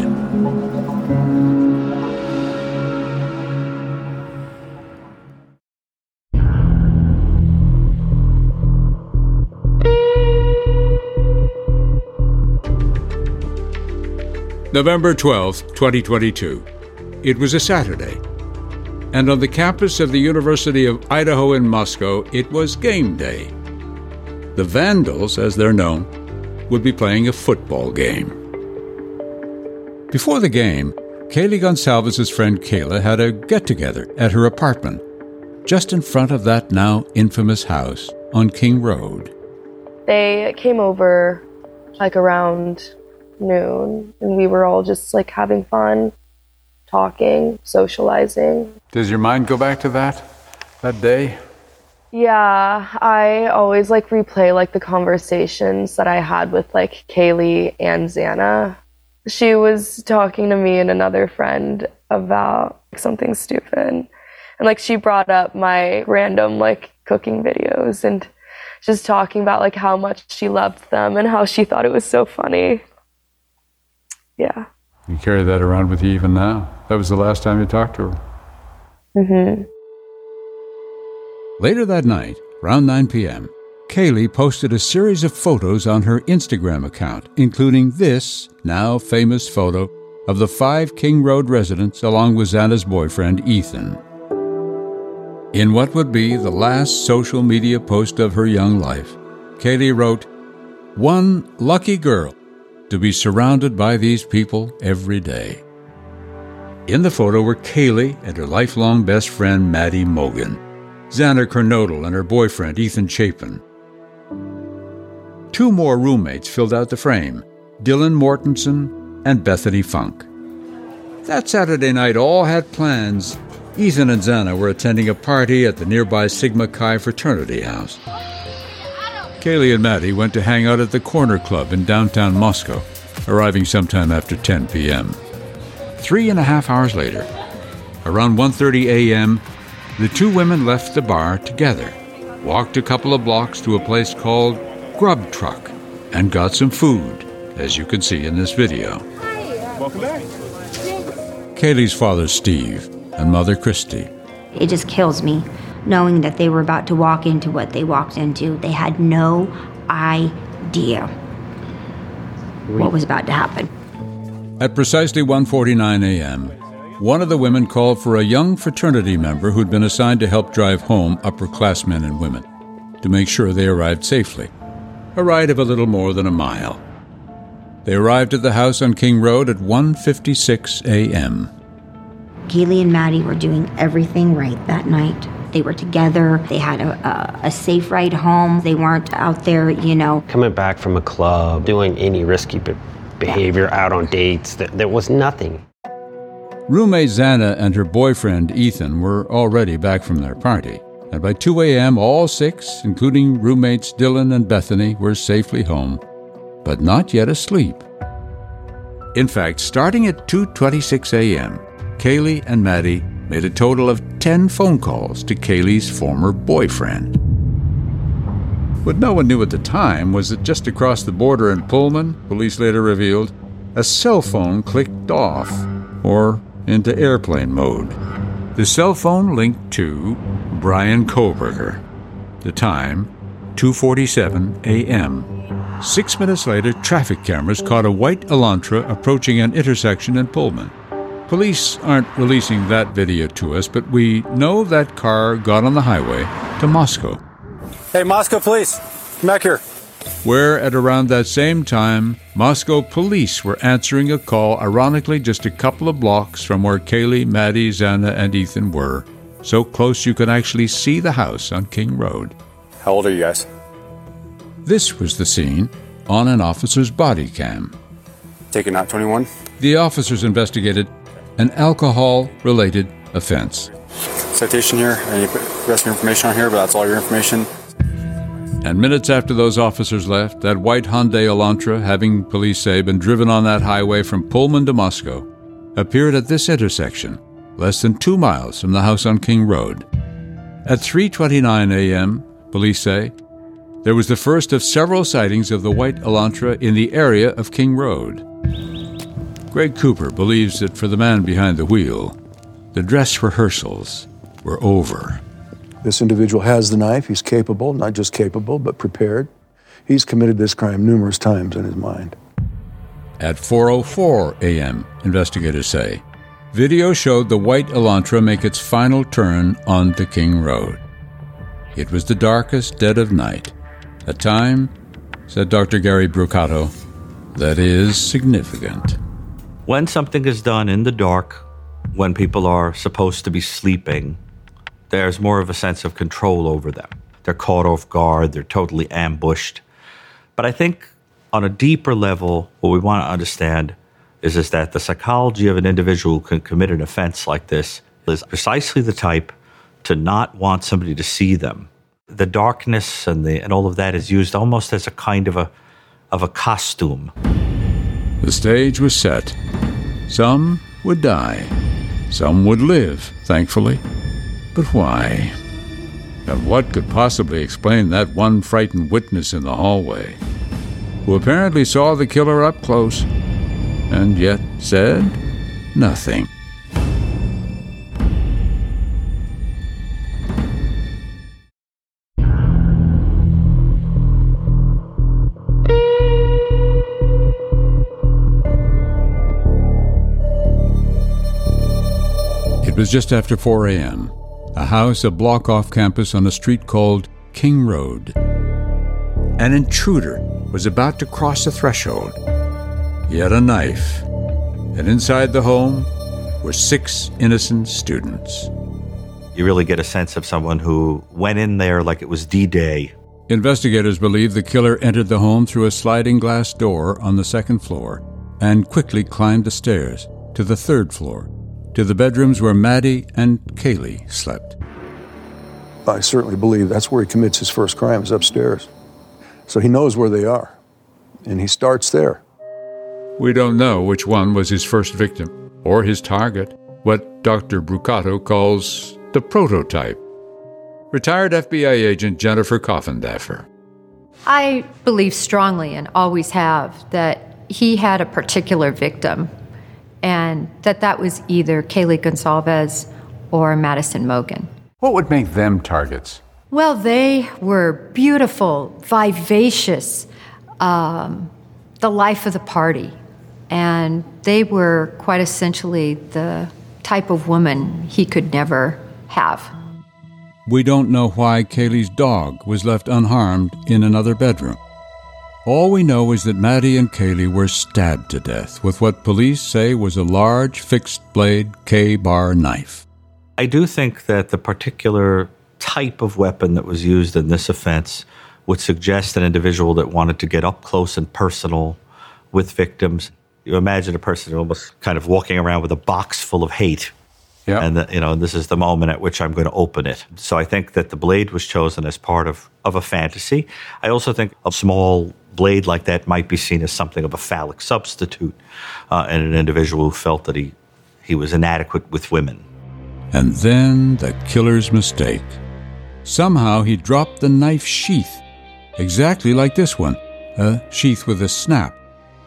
November 12th, 2022. It was a Saturday. And on the campus of the University of Idaho in Moscow, it was game day. The Vandals, as they're known, would be playing a football game. Before the game, Kaylee Gonsalves' friend Kayla had a get-together at her apartment, just in front of that now infamous house on King Road. They came over like around noon, and we were all just like having fun, talking, socializing. Does your mind go back to that day? Yeah, I always like replay like the conversations that I had with like Kaylee and Xana. She was talking to me and another friend about something stupid. And like she brought up my random like cooking videos and just talking about like how much she loved them and how she thought it was so funny. Yeah. You carry that around with you even now. That was the last time you talked to her. Mm-hmm. Later that night, around 9 p.m., Kaylee posted a series of photos on her Instagram account, including this, now famous photo, of the 5 King Road residents along with Xana's boyfriend, Ethan. In what would be the last social media post of her young life, Kaylee wrote, "One lucky girl to be surrounded by these people every day." In the photo were Kaylee and her lifelong best friend, Maddie Mogan, Xana Kernodle and her boyfriend, Ethan Chapin. 2 more roommates filled out the frame, Dylan Mortensen and Bethany Funk. That Saturday night, all had plans. Ethan and Xana were attending a party at the nearby Sigma Chi fraternity house. Kaylee and Maddie went to hang out at the Corner Club in downtown Moscow, arriving sometime after 10 p.m. 3.5 hours later, around 1:30 a.m., the 2 women left the bar together, walked a couple of blocks to a place called Grub Truck, and got some food, as you can see in this video. Welcome back. Kaylee's father, Steve, and mother, Christy. It just kills me knowing that they were about to walk into what they walked into. They had no idea what was about to happen. At precisely 1:49 a.m., one of the women called for a young fraternity member who'd been assigned to help drive home upperclassmen and women to make sure they arrived safely. A ride of a little more than a mile. They arrived at the house on King Road at 1:56 a.m. Kaylee and Maddie were doing everything right that night. They were together. They had a safe ride home. They weren't out there, coming back from a club, doing any risky behavior, out on dates. There was nothing. Roommate Xana and her boyfriend Ethan were already back from their party, and by 2 a.m. all 6, including roommates Dylan and Bethany, were safely home, but not yet asleep. In fact, starting at 2:26 a.m., Kaylee and Maddie made a total of 10 phone calls to Kaylee's former boyfriend. What no one knew at the time was that just across the border in Pullman, police later revealed, a cell phone clicked off, or into airplane mode. The cell phone linked to Bryan Kohberger. The time, 2:47 a.m. 6 minutes later, traffic cameras caught a white Elantra approaching an intersection in Pullman. Police aren't releasing that video to us, but we know that car got on the highway to Moscow. Hey, Moscow police, come back here. Where at around that same time, Moscow police were answering a call, ironically just a couple of blocks from where Kaylee, Maddie, Xana, and Ethan were, so close you could actually see the house on King Road. How old are you guys? This was the scene on an officer's body cam. Taking out 21? The officers investigated an alcohol-related offense. Citation here, any rest of your information on here, but that's all your information. And minutes after those officers left, that white Hyundai Elantra, having police say been driven on that highway from Pullman to Moscow, appeared at this intersection, less than 2 miles from the house on King Road. At 3:29 a.m., police say, there was the first of several sightings of the white Elantra in the area of King Road. Greg Cooper believes that for the man behind the wheel, the dress rehearsals were over. This individual has the knife. He's capable, not just capable, but prepared. He's committed this crime numerous times in his mind. at 4:04 a.m., investigators say. Video showed the white Elantra make its final turn onto King Road. It was the darkest dead of night, a time, said Dr. Gary Brucato, that is significant. When something is done in the dark, when people are supposed to be sleeping, there's more of a sense of control over them. They're caught off guard, they're totally ambushed. But I think on a deeper level, what we want to understand is that the psychology of an individual who can commit an offense like this is precisely the type to not want somebody to see them. The darkness and all of that is used almost as a kind of a costume. The stage was set. Some would die. Some would live, thankfully. But why? And what could possibly explain that one frightened witness in the hallway, who apparently saw the killer up close, and yet said nothing? It was just after 4 a.m., a house a block off campus on a street called King Road. An intruder was about to cross the threshold. He had a knife, and inside the home were 6 innocent students. You really get a sense of someone who went in there like it was D-Day. Investigators believe the killer entered the home through a sliding glass door on the 2nd floor and quickly climbed the stairs to the 3rd floor, to the bedrooms where Maddie and Kaylee slept. I certainly believe that's where he commits his first crime, is upstairs. So he knows where they are, and he starts there. We don't know which one was his first victim or his target, what Dr. Brucato calls the prototype. Retired FBI agent Jennifer Coffindaffer. I believe strongly, and always have, that he had a particular victim, and that was either Kaylee Goncalves or Madison Mogen. What would make them targets? Well, they were beautiful, vivacious, the life of the party. And they were quite essentially the type of woman he could never have. We don't know why Kaylee's dog was left unharmed in another bedroom. All we know is that Maddie and Kaylee were stabbed to death with what police say was a large fixed-blade K-bar knife. I do think that the particular type of weapon that was used in this offense would suggest an individual that wanted to get up close and personal with victims. You imagine a person almost kind of walking around with a box full of hate. Yeah. And this is the moment at which I'm going to open it. So I think that the blade was chosen as part of a fantasy. I also think a small blade like that might be seen as something of a phallic substitute in an individual who felt that he was inadequate with women. And then the killer's mistake. Somehow he dropped the knife sheath, exactly like this one, a sheath with a snap,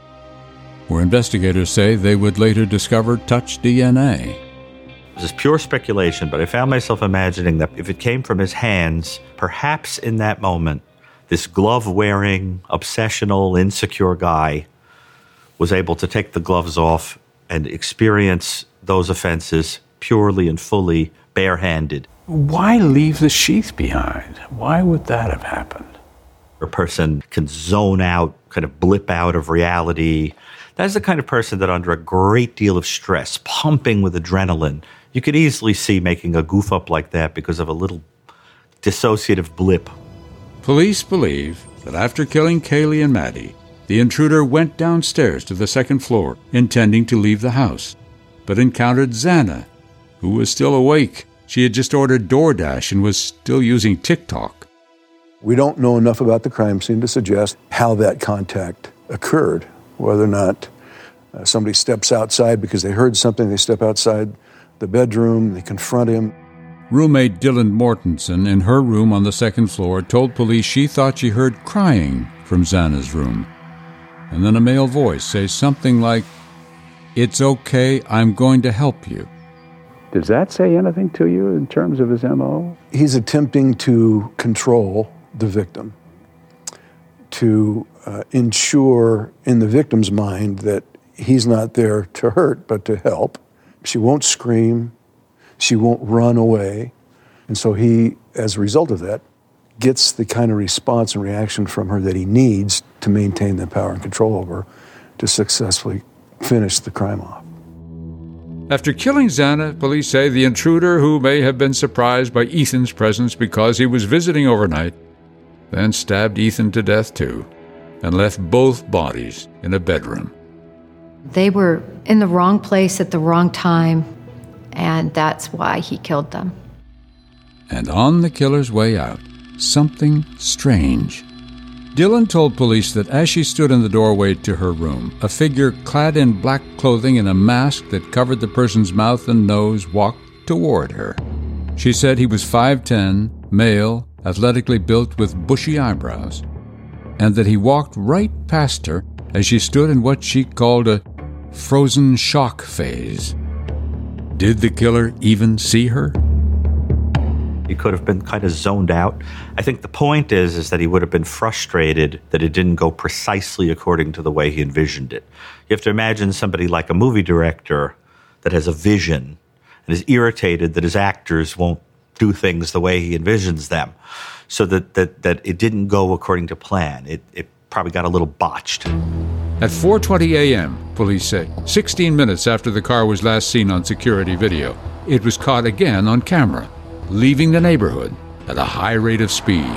where investigators say they would later discover touch DNA. This is pure speculation, but I found myself imagining that if it came from his hands, perhaps in that moment, this glove-wearing, obsessional, insecure guy was able to take the gloves off and experience those offenses purely and fully barehanded. Why leave the sheath behind? Why would that have happened? A person can zone out, kind of blip out of reality. That's the kind of person that under a great deal of stress, pumping with adrenaline, you could easily see making a goof up like that because of a little dissociative blip. Police believe that after killing Kaylee and Maddie, the intruder went downstairs to the 2nd floor, intending to leave the house, but encountered Xana, who was still awake. She had just ordered DoorDash and was still using TikTok. We don't know enough about the crime scene to suggest how that contact occurred, whether or not somebody steps outside because they heard something, they step outside the bedroom, they confront him. Roommate Dylan Mortensen, in her room on the 2nd floor, told police she thought she heard crying from Xana's room. And then a male voice says something like, "It's okay, I'm going to help you." Does that say anything to you in terms of his MO? He's attempting to control the victim, to ensure in the victim's mind that he's not there to hurt, but to help. She won't scream. She won't run away. And so he, as a result of that, gets the kind of response and reaction from her that he needs to maintain the power and control over her to successfully finish the crime off. After killing Xana, police say the intruder, who may have been surprised by Ethan's presence because he was visiting overnight, then stabbed Ethan to death too, and left both bodies in a bedroom. They were in the wrong place at the wrong time, and that's why he killed them. And on the killer's way out, something strange. Dylan told police that as she stood in the doorway to her room, a figure clad in black clothing and a mask that covered the person's mouth and nose walked toward her. She said he was 5'10", male, athletically built with bushy eyebrows, and that he walked right past her as she stood in what she called a frozen shock phase. Did the killer even see her? He could have been kind of zoned out. I think the point is that he would have been frustrated that it didn't go precisely according to the way he envisioned it. You have to imagine somebody like a movie director that has a vision and is irritated that his actors won't do things the way he envisions them, so that it didn't go according to plan. It probably got a little botched. At 4:20 a.m., police say, 16 minutes after the car was last seen on security video, it was caught again on camera, leaving the neighborhood at a high rate of speed.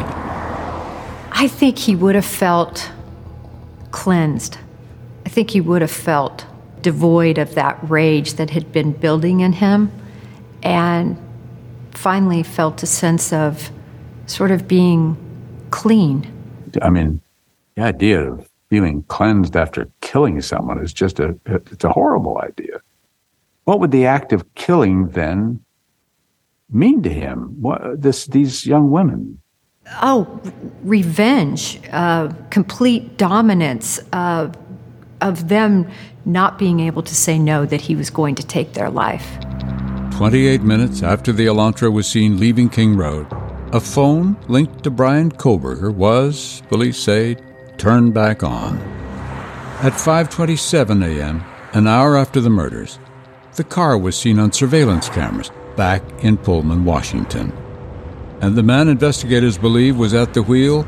I think he would have felt cleansed. I think he would have felt devoid of that rage that had been building in him, and finally felt a sense of sort of being clean. I mean, the idea of feeling cleansed after killing someone is just it's a horrible idea. What would the act of killing then mean to him? These young women? Oh, revenge, complete dominance of them not being able to say no, that he was going to take their life. 28 minutes after the Elantra was seen leaving King Road, a phone linked to Brian Kohberger was, police say, turned back on. At 5:27 a.m., an hour after the murders, the car was seen on surveillance cameras back in Pullman, Washington. And the man investigators believe was at the wheel,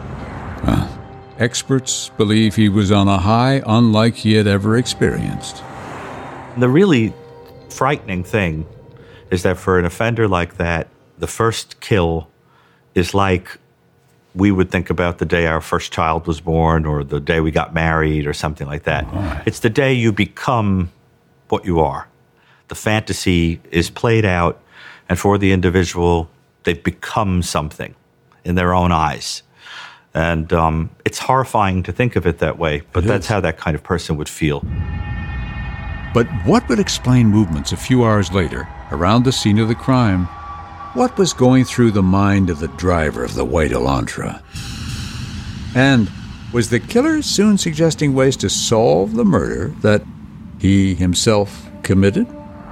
experts believe he was on a high unlike he had ever experienced. The really frightening thing is that for an offender like that, the first kill is like we would think about the day our first child was born or the day we got married or something like that. Oh. It's the day you become what you are. The fantasy is played out, and for the individual, they've become something in their own eyes. And it's horrifying to think of it that way, but that's how that kind of person would feel. But what would explain movements a few hours later around the scene of the crime? What was going through the mind of the driver of the white Elantra? And was the killer soon suggesting ways to solve the murder that he himself committed?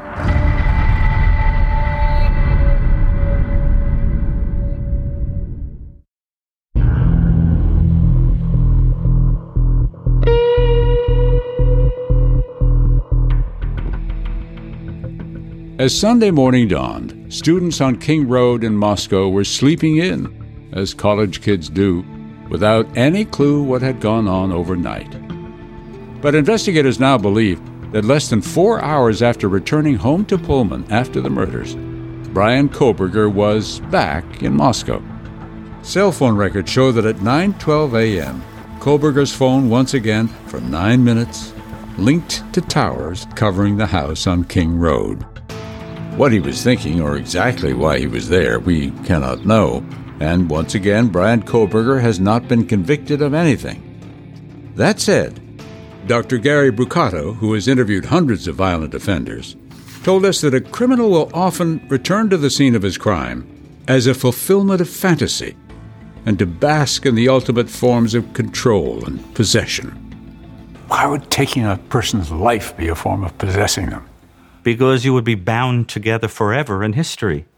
As Sunday morning dawned, students on King Road in Moscow were sleeping in, as college kids do, without any clue what had gone on overnight. But investigators now believe that less than 4 hours after returning home to Pullman after the murders, Brian Kohberger was back in Moscow. Cell phone records show that at 9:12 a.m., Kohberger's phone once again, for 9 minutes, linked to towers covering the house on King Road. What he was thinking, or exactly why he was there, we cannot know. And once again, Brian Kohberger has not been convicted of anything. That said, Dr. Gary Brucato, who has interviewed hundreds of violent offenders, told us that a criminal will often return to the scene of his crime as a fulfillment of fantasy and to bask in the ultimate forms of control and possession. Why would taking a person's life be a form of possessing them? Because you would be bound together forever in history.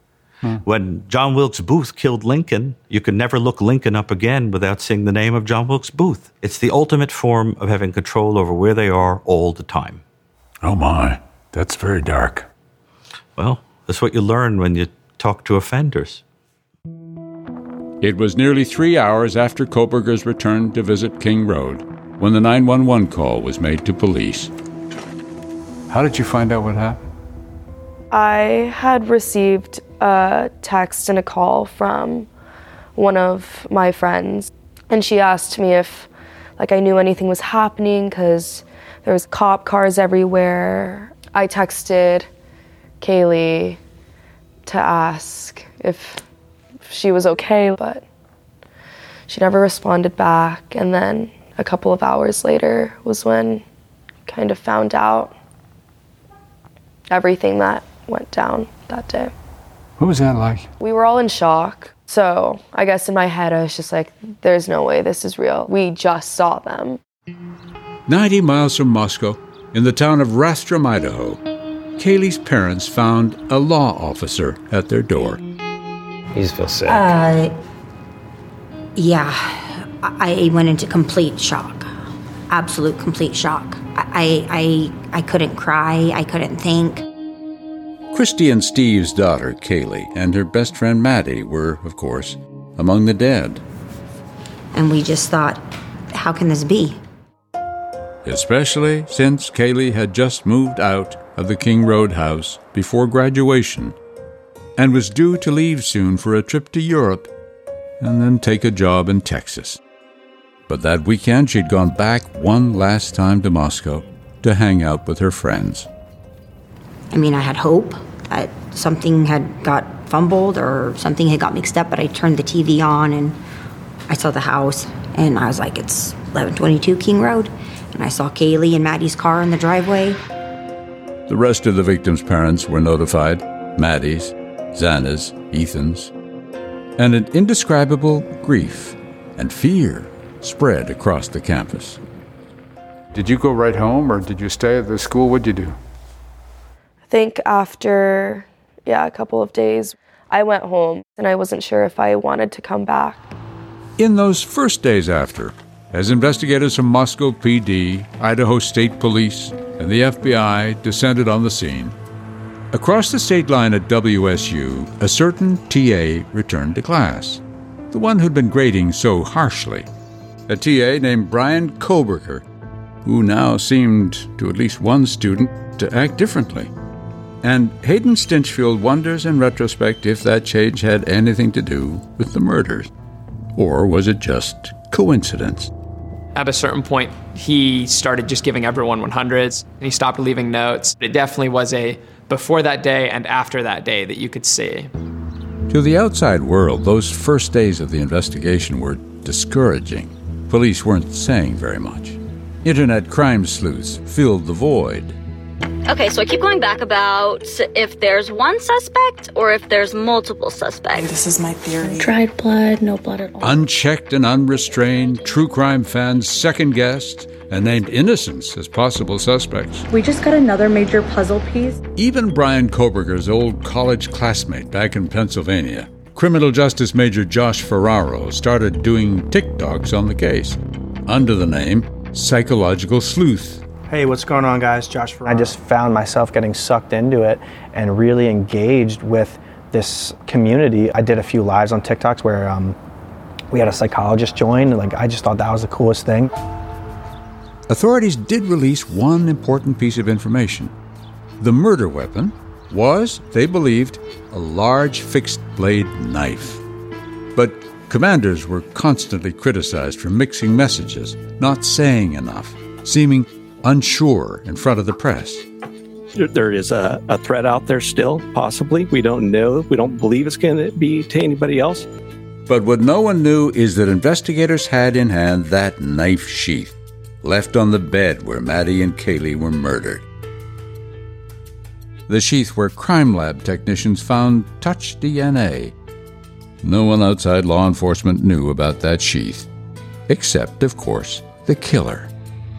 When John Wilkes Booth killed Lincoln, you could never look Lincoln up again without seeing the name of John Wilkes Booth. It's the ultimate form of having control over where they are all the time. Oh my, that's very dark. Well, that's what you learn when you talk to offenders. It was nearly 3 hours after Kohberger's return to visit King Road when the 911 call was made to police. How did you find out what happened? I had received a text and a call from one of my friends, and she asked me if I knew anything was happening because there was cop cars everywhere. I texted Kaylee to ask if she was okay, but she never responded back. And then a couple of hours later was when I kind of found out everything that went down that day. What was that like? We were all in shock. So I guess in my head, I was just like, there's no way this is real. We just saw them. 90 miles from Moscow, in the town of Rastrom, Idaho, Kaylee's parents found a law officer at their door. You just feel sick. Yeah. I went into complete shock. Absolute complete shock. I couldn't cry. I couldn't think. Christy and Steve's daughter, Kaylee, and her best friend, Maddie, were, of course, among the dead. And we just thought, how can this be? Especially since Kaylee had just moved out of the King Road house before graduation and was due to leave soon for a trip to Europe and then take a job in Texas. But that weekend, she'd gone back one last time to Moscow to hang out with her friends. I mean, I had hope that something had got fumbled or something had got mixed up, but I turned the TV on and I saw the house and I was like, it's 1122 King Road. And I saw Kaylee and Maddie's car in the driveway. The rest of the victims' parents were notified, Maddie's, Xana's, Ethan's, and an indescribable grief and fear spread across the campus. Did you go right home or did you stay at the school? What'd you do? I think after, a couple of days, I went home and I wasn't sure if I wanted to come back. In those first days after, as investigators from Moscow PD, Idaho State Police, and the FBI descended on the scene, across the state line at WSU, a certain TA returned to class, the one who'd been grading so harshly. A TA named Brian Kohberger, who now seemed, to at least one student, to act differently. And Hayden Stinchfield wonders in retrospect if that change had anything to do with the murders. Or was it just coincidence? At a certain point, he started just giving everyone 100s, and he stopped leaving notes. It definitely was a before that day and after that day that you could see. To the outside world, those first days of the investigation were discouraging. Police weren't saying very much. Internet crime sleuths filled the void. Okay, so I keep going back about if there's one suspect or if there's multiple suspects. This is my theory. Dried blood, no blood at all. Unchecked and unrestrained, true crime fans second-guessed and named innocents as possible suspects. We just got another major puzzle piece. Even Brian Kohberger's old college classmate back in Pennsylvania, criminal justice major Josh Ferraro, started doing TikToks on the case under the name Psychological Sleuth. Hey, what's going on, guys? Josh Ferraro. I just found myself getting sucked into it and really engaged with this community. I did a few lives on TikToks where we had a psychologist join. I just thought that was the coolest thing. Authorities did release one important piece of information. The murder weapon was, they believed, a large fixed-blade knife. But commanders were constantly criticized for mixing messages, not saying enough, seeming unsure in front of the press. There is a threat out there still, possibly. We don't know. We don't believe it's going to be to anybody else. But what no one knew is that investigators had in hand that knife sheath, left on the bed where Maddie and Kaylee were murdered. The sheath where crime lab technicians found touch DNA. No one outside law enforcement knew about that sheath, except, of course, the killer.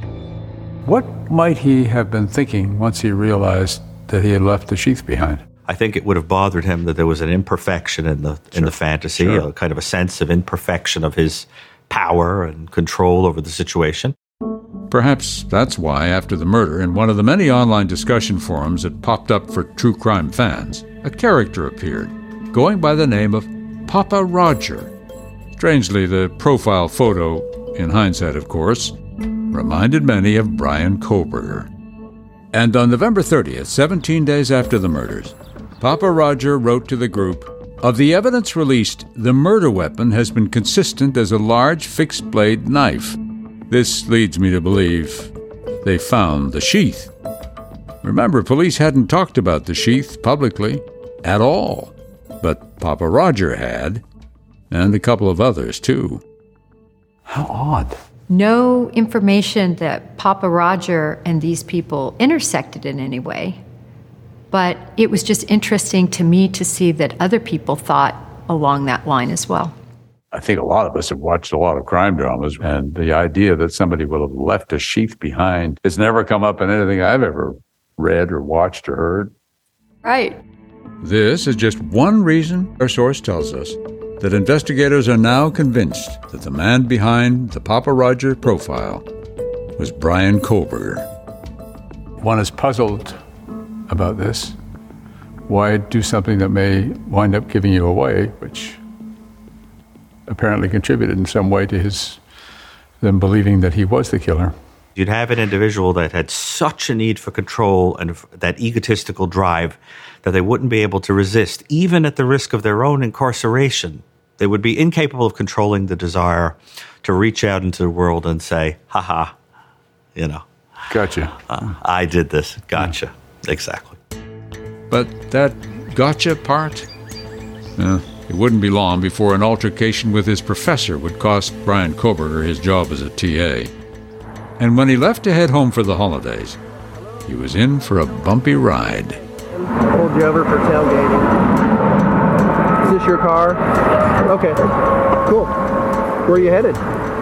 What might he have been thinking once he realized that he had left the sheath behind? I think it would have bothered him that there was an imperfection in the fantasy, a kind of a sense of imperfection of his power and control over the situation. Perhaps that's why, after the murder, in one of the many online discussion forums that popped up for true crime fans, a character appeared, going by the name of Papa Roger. Strangely, the profile photo, in hindsight of course, reminded many of Bryan Kohberger. And on November 30th, 17 days after the murders, Papa Roger wrote to the group, "Of the evidence released, the murder weapon has been consistent as a large fixed-blade knife. This leads me to believe they found the sheath." Remember, police hadn't talked about the sheath publicly at all, but Papa Roger had, and a couple of others too. How odd. No information that Papa Roger and these people intersected in any way, but it was just interesting to me to see that other people thought along that line as well. I think a lot of us have watched a lot of crime dramas, and the idea that somebody will have left a sheath behind has never come up in anything I've ever read or watched or heard. Right. This is just one reason our source tells us that investigators are now convinced that the man behind the Papa Roger profile was Bryan Kohberger. One is puzzled about this. Why do something that may wind up giving you away, which apparently contributed in some way to them believing that he was the killer. You'd have an individual that had such a need for control and that egotistical drive that they wouldn't be able to resist, even at the risk of their own incarceration. They would be incapable of controlling the desire to reach out into the world and say, ha, gotcha. I did this. Gotcha. Exactly. But that gotcha part? It wouldn't be long before an altercation with his professor would cost Bryan Kohberger his job as a TA. And when he left to head home for the holidays, he was in for a bumpy ride. Pulled you over for tailgating. Is this your car? Okay, cool. Where are you headed?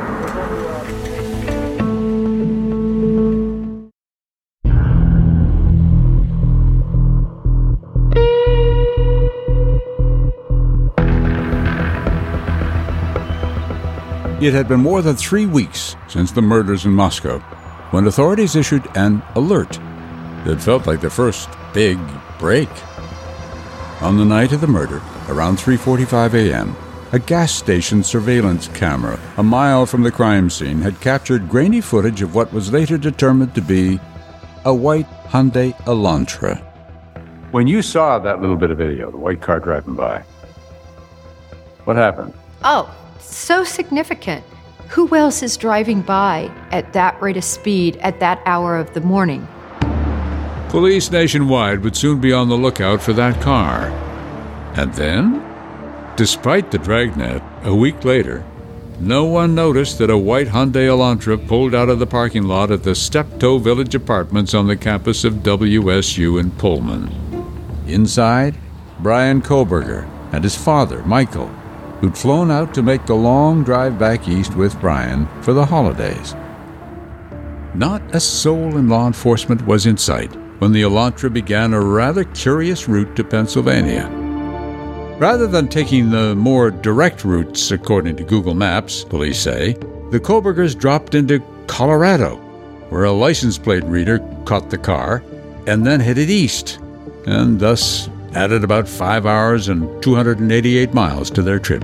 It had been more than 3 weeks since the murders in Moscow when authorities issued an alert that felt like the first big break. On the night of the murder, around 3:45 a.m., a gas station surveillance camera a mile from the crime scene had captured grainy footage of what was later determined to be a white Hyundai Elantra. When you saw that little bit of video, the white car driving by, what happened? Oh, so significant. Who else is driving by at that rate of speed at that hour of the morning? Police nationwide would soon be on the lookout for that car. And then, despite the dragnet, a week later, no one noticed that a white Hyundai Elantra pulled out of the parking lot at the Steptoe Village Apartments on the campus of WSU in Pullman. Inside, Bryan Kohberger and his father, Michael, who'd flown out to make the long drive back east with Bryan for the holidays. Not a soul in law enforcement was in sight when the Elantra began a rather curious route to Pennsylvania. Rather than taking the more direct routes, according to Google Maps, police say, the Kohbergers dropped into Colorado, where a license plate reader caught the car and then headed east, and thus added about 5 hours and 288 miles to their trip.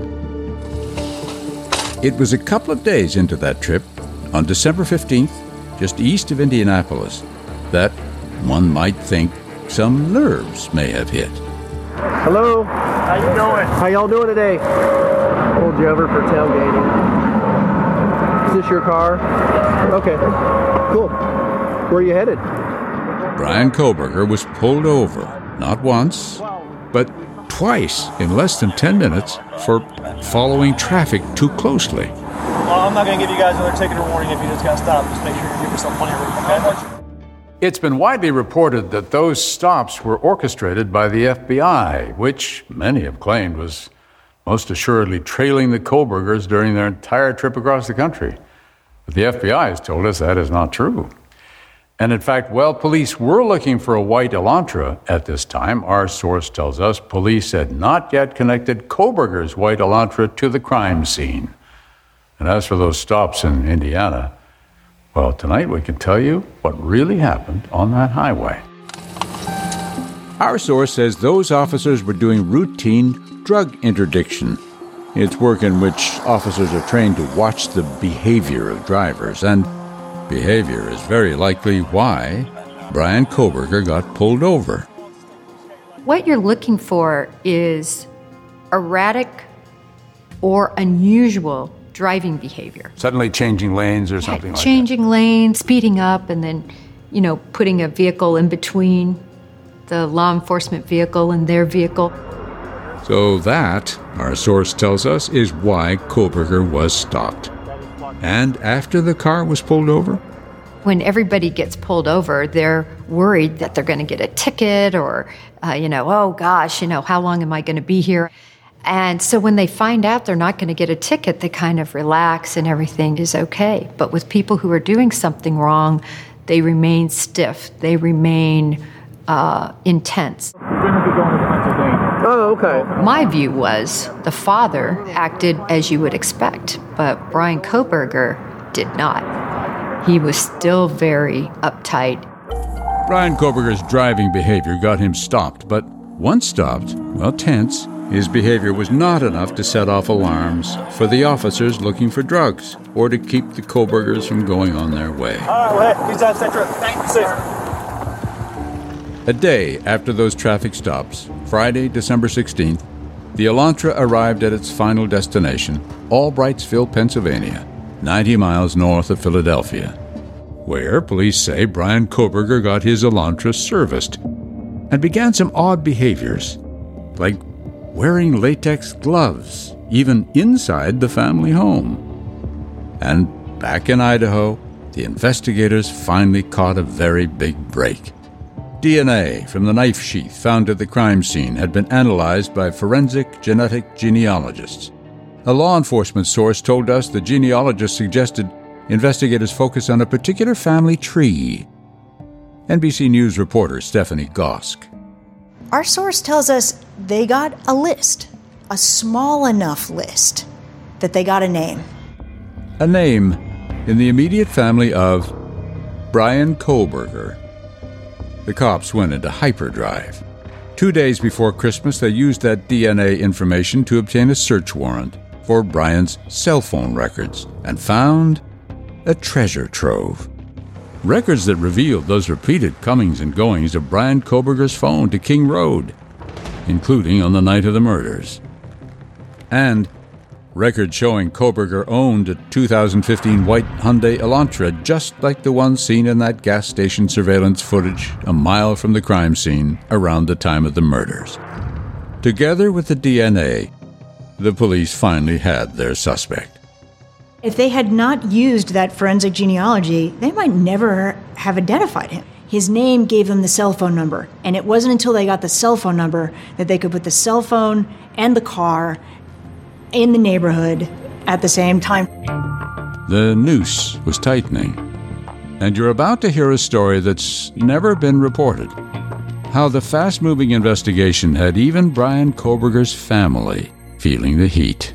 It was a couple of days into that trip, on December 15th, just east of Indianapolis, that one might think some nerves may have hit. Hello. How you doing? How y'all doing today? Pulled you over for tailgating. Is this your car? Okay, cool. Where are you headed? Bryan Kohberger was pulled over, not once, but twice in less than 10 minutes for following traffic too closely. Well, I'm not going to give you guys another ticket or warning if you just got stopped. Just make sure you give yourself plenty of room, okay? It's been widely reported that those stops were orchestrated by the FBI, which many have claimed was most assuredly trailing the Kohbergers during their entire trip across the country. But the FBI has told us that is not true. And in fact, while police were looking for a white Elantra at this time, our source tells us police had not yet connected Kohberger's white Elantra to the crime scene. And as for those stops in Indiana, well, tonight we can tell you what really happened on that highway. Our source says those officers were doing routine drug interdiction. It's work in which officers are trained to watch the behavior of drivers, and behavior is very likely why Bryan Kohberger got pulled over. What you're looking for is erratic or unusual driving behavior. Suddenly changing lanes or something like that. Changing lanes, speeding up, and then, putting a vehicle in between the law enforcement vehicle and their vehicle. So that, our source tells us, is why Kohberger was stopped. And after the car was pulled over? When everybody gets pulled over, they're worried that they're going to get a ticket or, oh gosh, how long am I going to be here? And so when they find out they're not going to get a ticket, they kind of relax and everything is okay. But with people who are doing something wrong, they remain stiff. They remain intense. Oh, okay. My view was the father acted as you would expect, but Bryan Kohberger did not. He was still very uptight. Bryan Kohberger's driving behavior got him stopped, but once stopped, tense, his behavior was not enough to set off alarms for the officers looking for drugs or to keep the Kohbergers from going on their way. All right, well, he's out center. Thank you. A day after those traffic stops, Friday, December 16th, the Elantra arrived at its final destination, Albrightsville, Pennsylvania, 90 miles north of Philadelphia, where police say Bryan Kohberger got his Elantra serviced and began some odd behaviors, like wearing latex gloves, even inside the family home. And back in Idaho, the investigators finally caught a very big break. DNA from the knife sheath found at the crime scene had been analyzed by forensic genetic genealogists. A law enforcement source told us the genealogist suggested investigators focus on a particular family tree. NBC News reporter Stephanie Gosk. Our source tells us they got a list, a small enough list, that they got a name. A name in the immediate family of Bryan Kohberger. The cops went into hyperdrive. 2 days before Christmas, they used that DNA information to obtain a search warrant for Bryan's cell phone records and found a treasure trove. Records that revealed those repeated comings and goings of Bryan Kohberger's phone to King Road, including on the night of the murders. And records showing Kohberger owned a 2015 white Hyundai Elantra just like the one seen in that gas station surveillance footage a mile from the crime scene around the time of the murders. Together with the DNA, the police finally had their suspect. If they had not used that forensic genealogy, they might never have identified him. His name gave them the cell phone number, and it wasn't until they got the cell phone number that they could put the cell phone and the car in the neighborhood at the same time. The noose was tightening, and you're about to hear a story that's never been reported. How the fast-moving investigation had even Bryan Kohberger's family feeling the heat.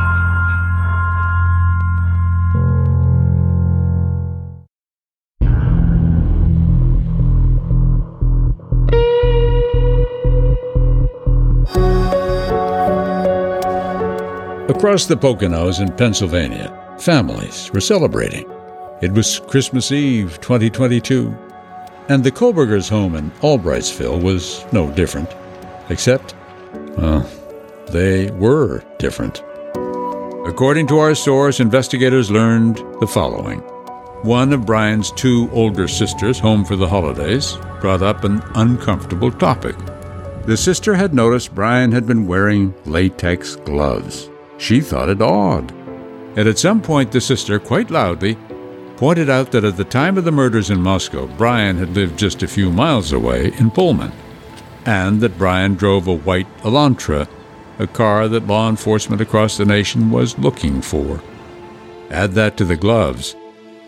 Across the Poconos in Pennsylvania, families were celebrating. It was Christmas Eve 2022, and the Kohbergers' home in Albrightsville was no different, except, they were different. According to our source, investigators learned the following. One of Bryan's two older sisters, home for the holidays, brought up an uncomfortable topic. The sister had noticed Bryan had been wearing latex gloves. She thought it odd. And at some point, the sister, quite loudly, pointed out that at the time of the murders in Moscow, Bryan had lived just a few miles away in Pullman, and that Bryan drove a white Elantra, a car that law enforcement across the nation was looking for. Add that to the gloves,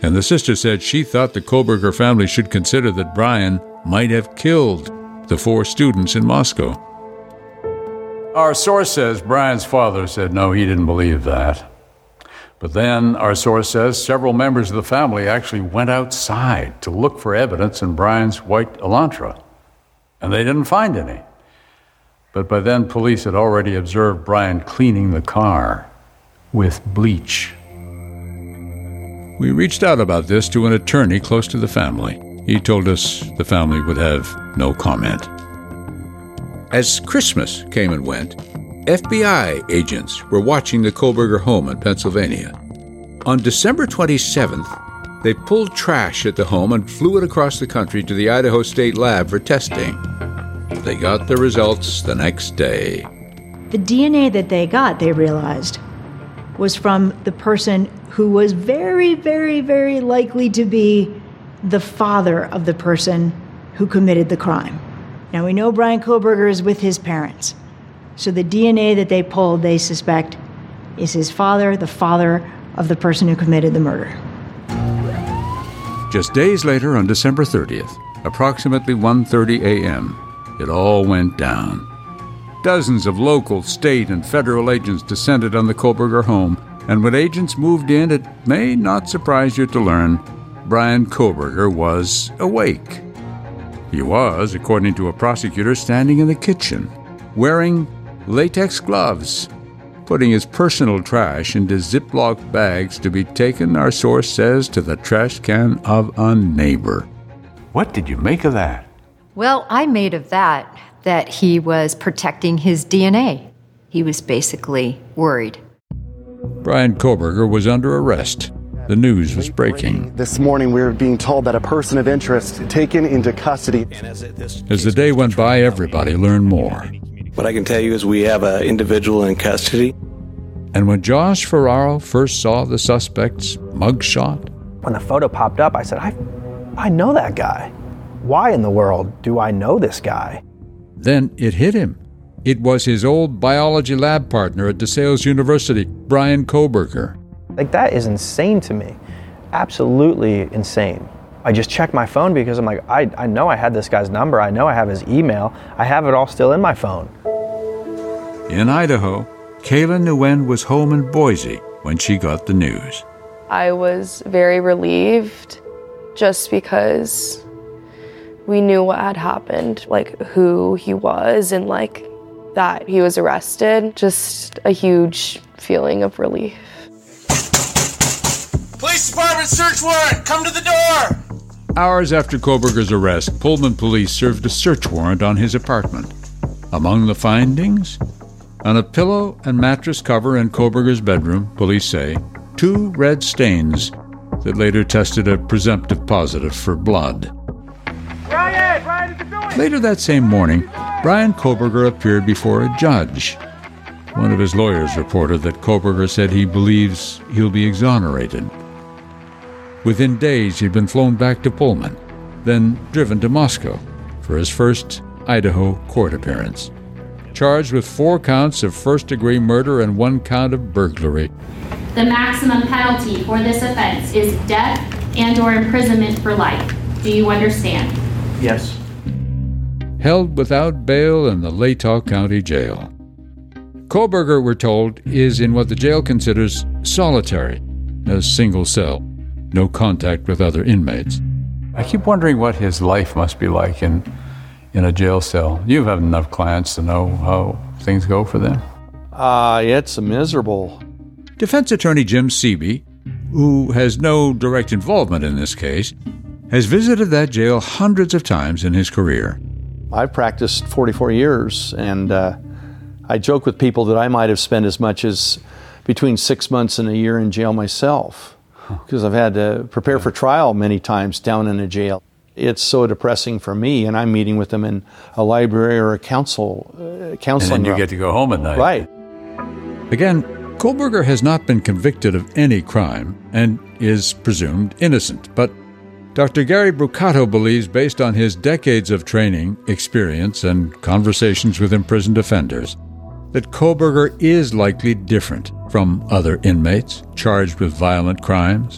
And the sister said she thought the Kohberger family should consider that Brian might have killed the 4 students in Moscow. Our source says Brian's father said no, he didn't believe that. But then our source says several members of the family actually went outside to look for evidence in Brian's white Elantra, and they didn't find any. But by then, police had already observed Brian cleaning the car with bleach. We reached out about this to an attorney close to the family. He told us the family would have no comment. As Christmas came and went, FBI agents were watching the Kohberger home in Pennsylvania. On December 27th, they pulled trash at the home and flew it across the country to the Idaho State Lab for testing. They got the results the next day. The DNA that they got, they realized, was from the person who was very, very, very likely to be the father of the person who committed the crime. Now, we know Brian Kohberger is with his parents. So the DNA that they pulled, they suspect, is his father, the father of the person who committed the murder. Just days later, on December 30th, approximately 1:30 a.m., it all went down. Dozens of local, state, and federal agents descended on the Kohberger home, and when agents moved in, it may not surprise you to learn Brian Kohberger was awake. He was, according to a prosecutor, standing in the kitchen, wearing latex gloves, putting his personal trash into Ziploc bags to be taken, our source says, to the trash can of a neighbor. What did you make of that? Well, I made of that he was protecting his DNA. He was basically worried. Brian Kohberger was under arrest. The news was breaking. This morning, we were being told that a person of interest taken into custody. As the day went by, everybody learned more. What I can tell you is we have an individual in custody. And when Josh Ferraro first saw the suspect's mugshot, when the photo popped up, I said, I know that guy. Why in the world do I know this guy? Then it hit him. It was his old biology lab partner at DeSales University, Brian Kohberger. Like, that is insane to me. Absolutely insane. I just checked my phone because I'm like, I know I had this guy's number. I know I have his email. I have it all still in my phone. In Idaho, Kayla Nguyen was home in Boise when she got the news. I was very relieved just because we knew what had happened, like who he was and like that he was arrested. Just a huge feeling of relief. Police department search warrant, come to the door! Hours after Kohberger's arrest, Pullman police served a search warrant on his apartment. Among the findings, on a pillow and mattress cover in Kohberger's bedroom, police say, 2 red stains that later tested a presumptive positive for blood. Brian, later that same morning, Brian Kohberger appeared before a judge. One of his lawyers reported that Kohberger said he believes he'll be exonerated. Within days, he'd been flown back to Pullman, then driven to Moscow for his first Idaho court appearance. Charged with 4 counts of first-degree murder and 1 count of burglary. The maximum penalty for this offense is death and/or imprisonment for life. Do you understand? Yes. Held without bail in the Latah County Jail. Kohberger, we're told, is in what the jail considers solitary, a single cell, no contact with other inmates. I keep wondering what his life must be like in a jail cell. You have enough clients to know how things go for them. It's miserable. Defense attorney Jim Seeby, who has no direct involvement in this case, has visited that jail hundreds of times in his career. I've practiced 44 years, and I joke with people that I might have spent as much as between 6 months and a year in jail myself, because I've had to prepare for trial many times down in a jail. It's so depressing for me, and I'm meeting with them in a library or a counseling And then you get to go home at night. Right. Again, Kohberger has not been convicted of any crime and is presumed innocent, but Dr. Gary Brucato believes, based on his decades of training, experience, and conversations with imprisoned offenders, that Kohberger is likely different from other inmates charged with violent crimes.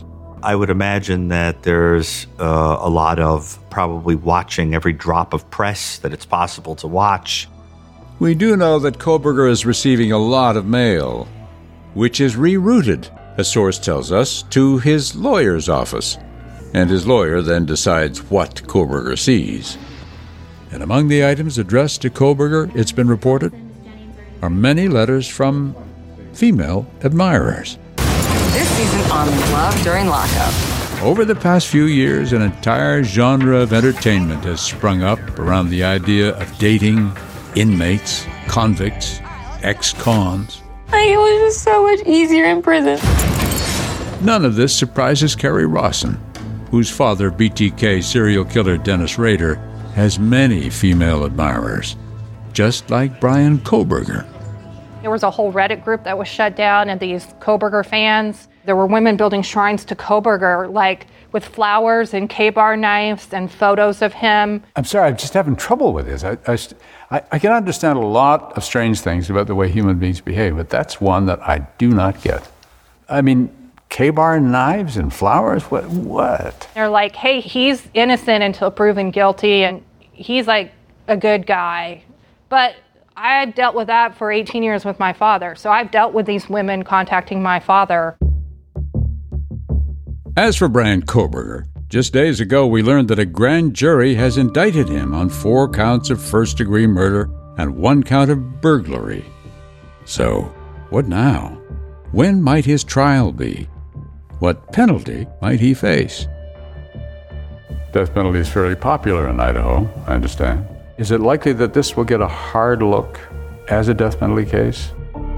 I would imagine that there's a lot of probably watching every drop of press that it's possible to watch. We do know that Kohberger is receiving a lot of mail, which is rerouted, a source tells us, to his lawyer's office. And his lawyer then decides what Kohberger sees. And among the items addressed to Kohberger, it's been reported, are many letters from female admirers. This season on Love During Lockup. Over the past few years, an entire genre of entertainment has sprung up around the idea of dating inmates, convicts, ex-cons. It was just so much easier in prison. None of this surprises Kerry Rawson, whose father, BTK serial killer Dennis Rader, has many female admirers, just like Bryan Kohberger. There was a whole Reddit group that was shut down, and these Kohberger fans, there were women building shrines to Kohberger, like with flowers and K-bar knives and photos of him. I'm sorry, I'm just having trouble with this. I can understand a lot of strange things about the way human beings behave, but that's one that I do not get. I mean, K-bar knives and flowers? What? They're like, hey, he's innocent until proven guilty, and he's like a good guy. But I've dealt with that for 18 years with my father, so I've dealt with these women contacting my father. As for Bryan Kohberger, just days ago we learned that a grand jury has indicted him on 4 counts of first-degree murder and 1 count of burglary. So, what now? When might his trial be? What penalty might he face? Death penalty is fairly popular in Idaho, I understand. Is it likely that this will get a hard look as a death penalty case?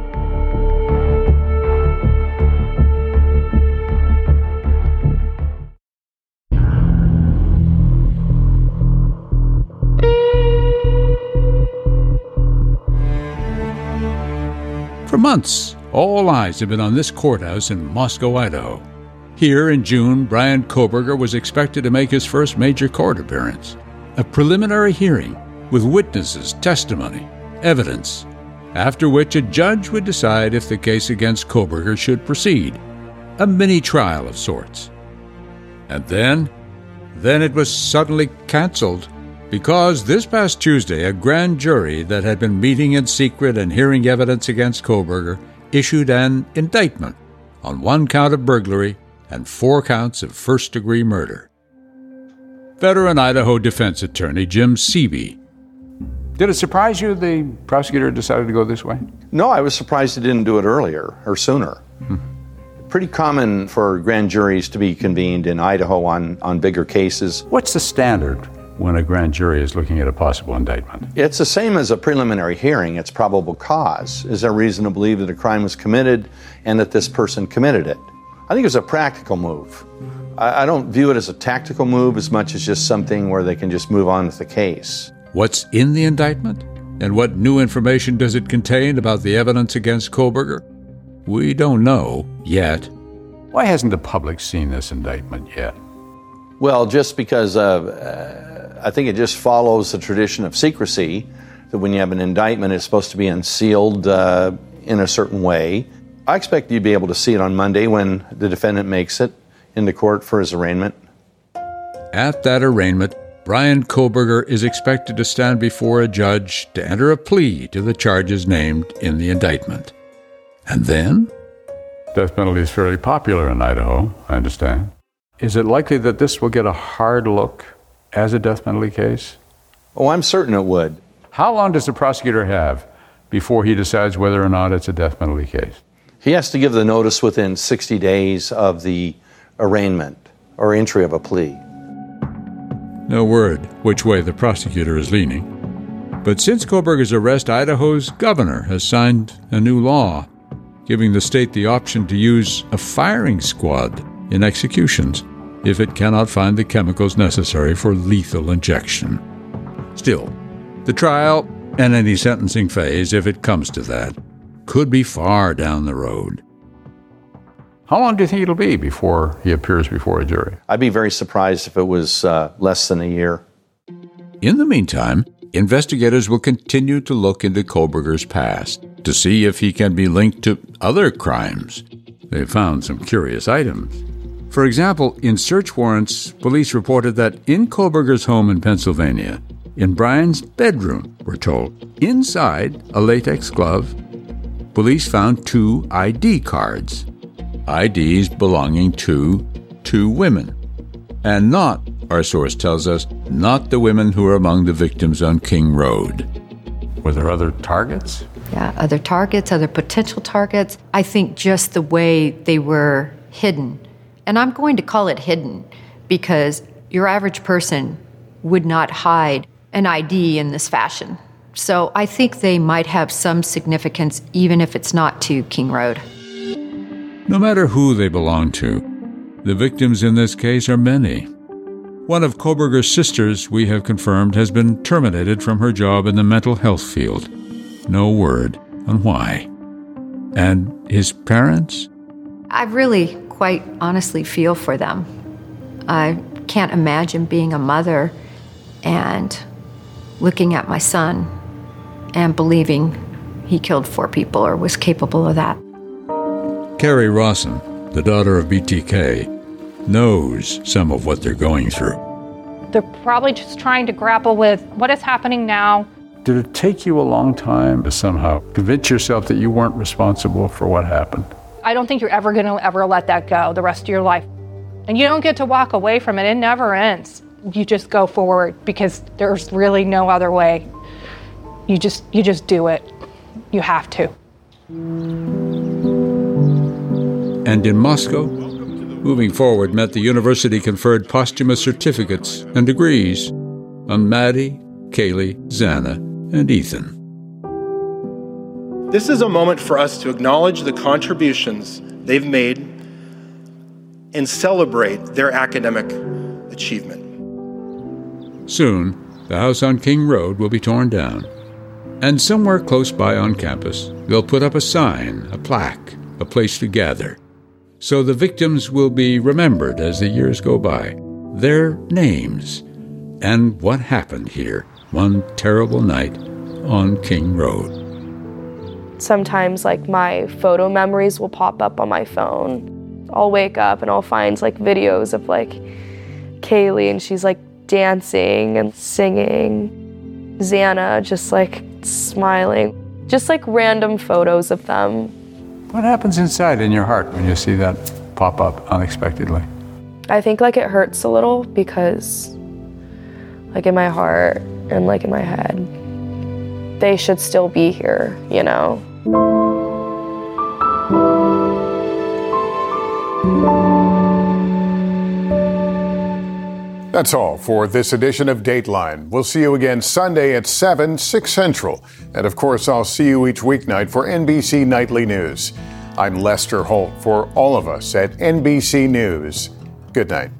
For months, all eyes have been on this courthouse in Moscow, Idaho. Here in June, Bryan Kohberger was expected to make his first major court appearance. A preliminary hearing with witnesses, testimony, evidence, after which a judge would decide if the case against Kohberger should proceed. A mini-trial of sorts. And then it was suddenly canceled because this past Tuesday, a grand jury that had been meeting in secret and hearing evidence against Kohberger issued an indictment on 1 count of burglary and 4 counts of first-degree murder. Veteran Idaho defense attorney Jim Seeby. Did it surprise you the prosecutor decided to go this way? No, I was surprised he didn't do it earlier or sooner. Pretty common for grand juries to be convened in Idaho on bigger cases. What's the standard when a grand jury is looking at a possible indictment? It's the same as a preliminary hearing. It's probable cause. Is there reason to believe that a crime was committed and that this person committed it? I think it was a practical move. I don't view it as a tactical move as much as just something where they can just move on with the case. What's in the indictment? And what new information does it contain about the evidence against Kohberger? We don't know yet. Why hasn't the public seen this indictment yet? Well, just because I think it just follows the tradition of secrecy, that when you have an indictment, it's supposed to be unsealed in a certain way. I expect you'd be able to see it on Monday when the defendant makes it into court for his arraignment. At that arraignment, Bryan Kohberger is expected to stand before a judge to enter a plea to the charges named in the indictment. And then? Death penalty is fairly popular in Idaho, I understand. Is it likely that this will get a hard look as a death penalty case? Oh, I'm certain it would. How long does the prosecutor have before he decides whether or not it's a death penalty case? He has to give the notice within 60 days of the arraignment or entry of a plea. No word which way the prosecutor is leaning. But since Kohberger's arrest, Idaho's governor has signed a new law, giving the state the option to use a firing squad in executions if it cannot find the chemicals necessary for lethal injection. Still, the trial and any sentencing phase, if it comes to that, could be far down the road. How long do you think it'll be before he appears before a jury? I'd be very surprised if it was less than a year. In the meantime, investigators will continue to look into Kohberger's past to see if he can be linked to other crimes. They've found some curious items. For example, in search warrants, police reported that in Kohberger's home in Pennsylvania, in Brian's bedroom, we're told, inside a latex glove, police found 2 ID cards. IDs belonging to 2 women. And not, our source tells us, not the women who are among the victims on King Road. Were there other targets? Yeah, other targets, other potential targets. I think just the way they were hidden. And I'm going to call it hidden because your average person would not hide an ID in this fashion. So I think they might have some significance even if it's not to King Road. No matter who they belong to, the victims in this case are many. One of Kohberger's sisters, we have confirmed, has been terminated from her job in the mental health field. No word on why. And his parents? I really quite honestly feel for them. I can't imagine being a mother and looking at my son and believing he killed 4 people or was capable of that. Carrie Rawson, the daughter of BTK, knows some of what they're going through. They're probably just trying to grapple with what is happening now. Did it take you a long time to somehow convince yourself that you weren't responsible for what happened? I don't think you're ever going to let that go the rest of your life. And you don't get to walk away from it. It never ends. You just go forward because there's really no other way. You just do it. You have to. And in Moscow, moving forward meant the university conferred posthumous certificates and degrees on Maddie, Kaylee, Xana, and Ethan. This is a moment for us to acknowledge the contributions they've made and celebrate their academic achievement. Soon, the house on King Road will be torn down. And somewhere close by on campus, they'll put up a sign, a plaque, a place to gather. So the victims will be remembered as the years go by, their names, and what happened here one terrible night on King Road. Sometimes my photo memories will pop up on my phone. I'll wake up and I'll find videos of Kaylee and she's dancing and singing. Xana just smiling. Just random photos of them. What happens inside in your heart when you see that pop up unexpectedly? I think it hurts a little because in my heart and in my head, they should still be here, you know? That's all for this edition of Dateline. We'll see you again Sunday at 7, 6 Central. And of course, I'll see you each weeknight for NBC Nightly News. I'm Lester Holt for all of us at NBC News. Good night.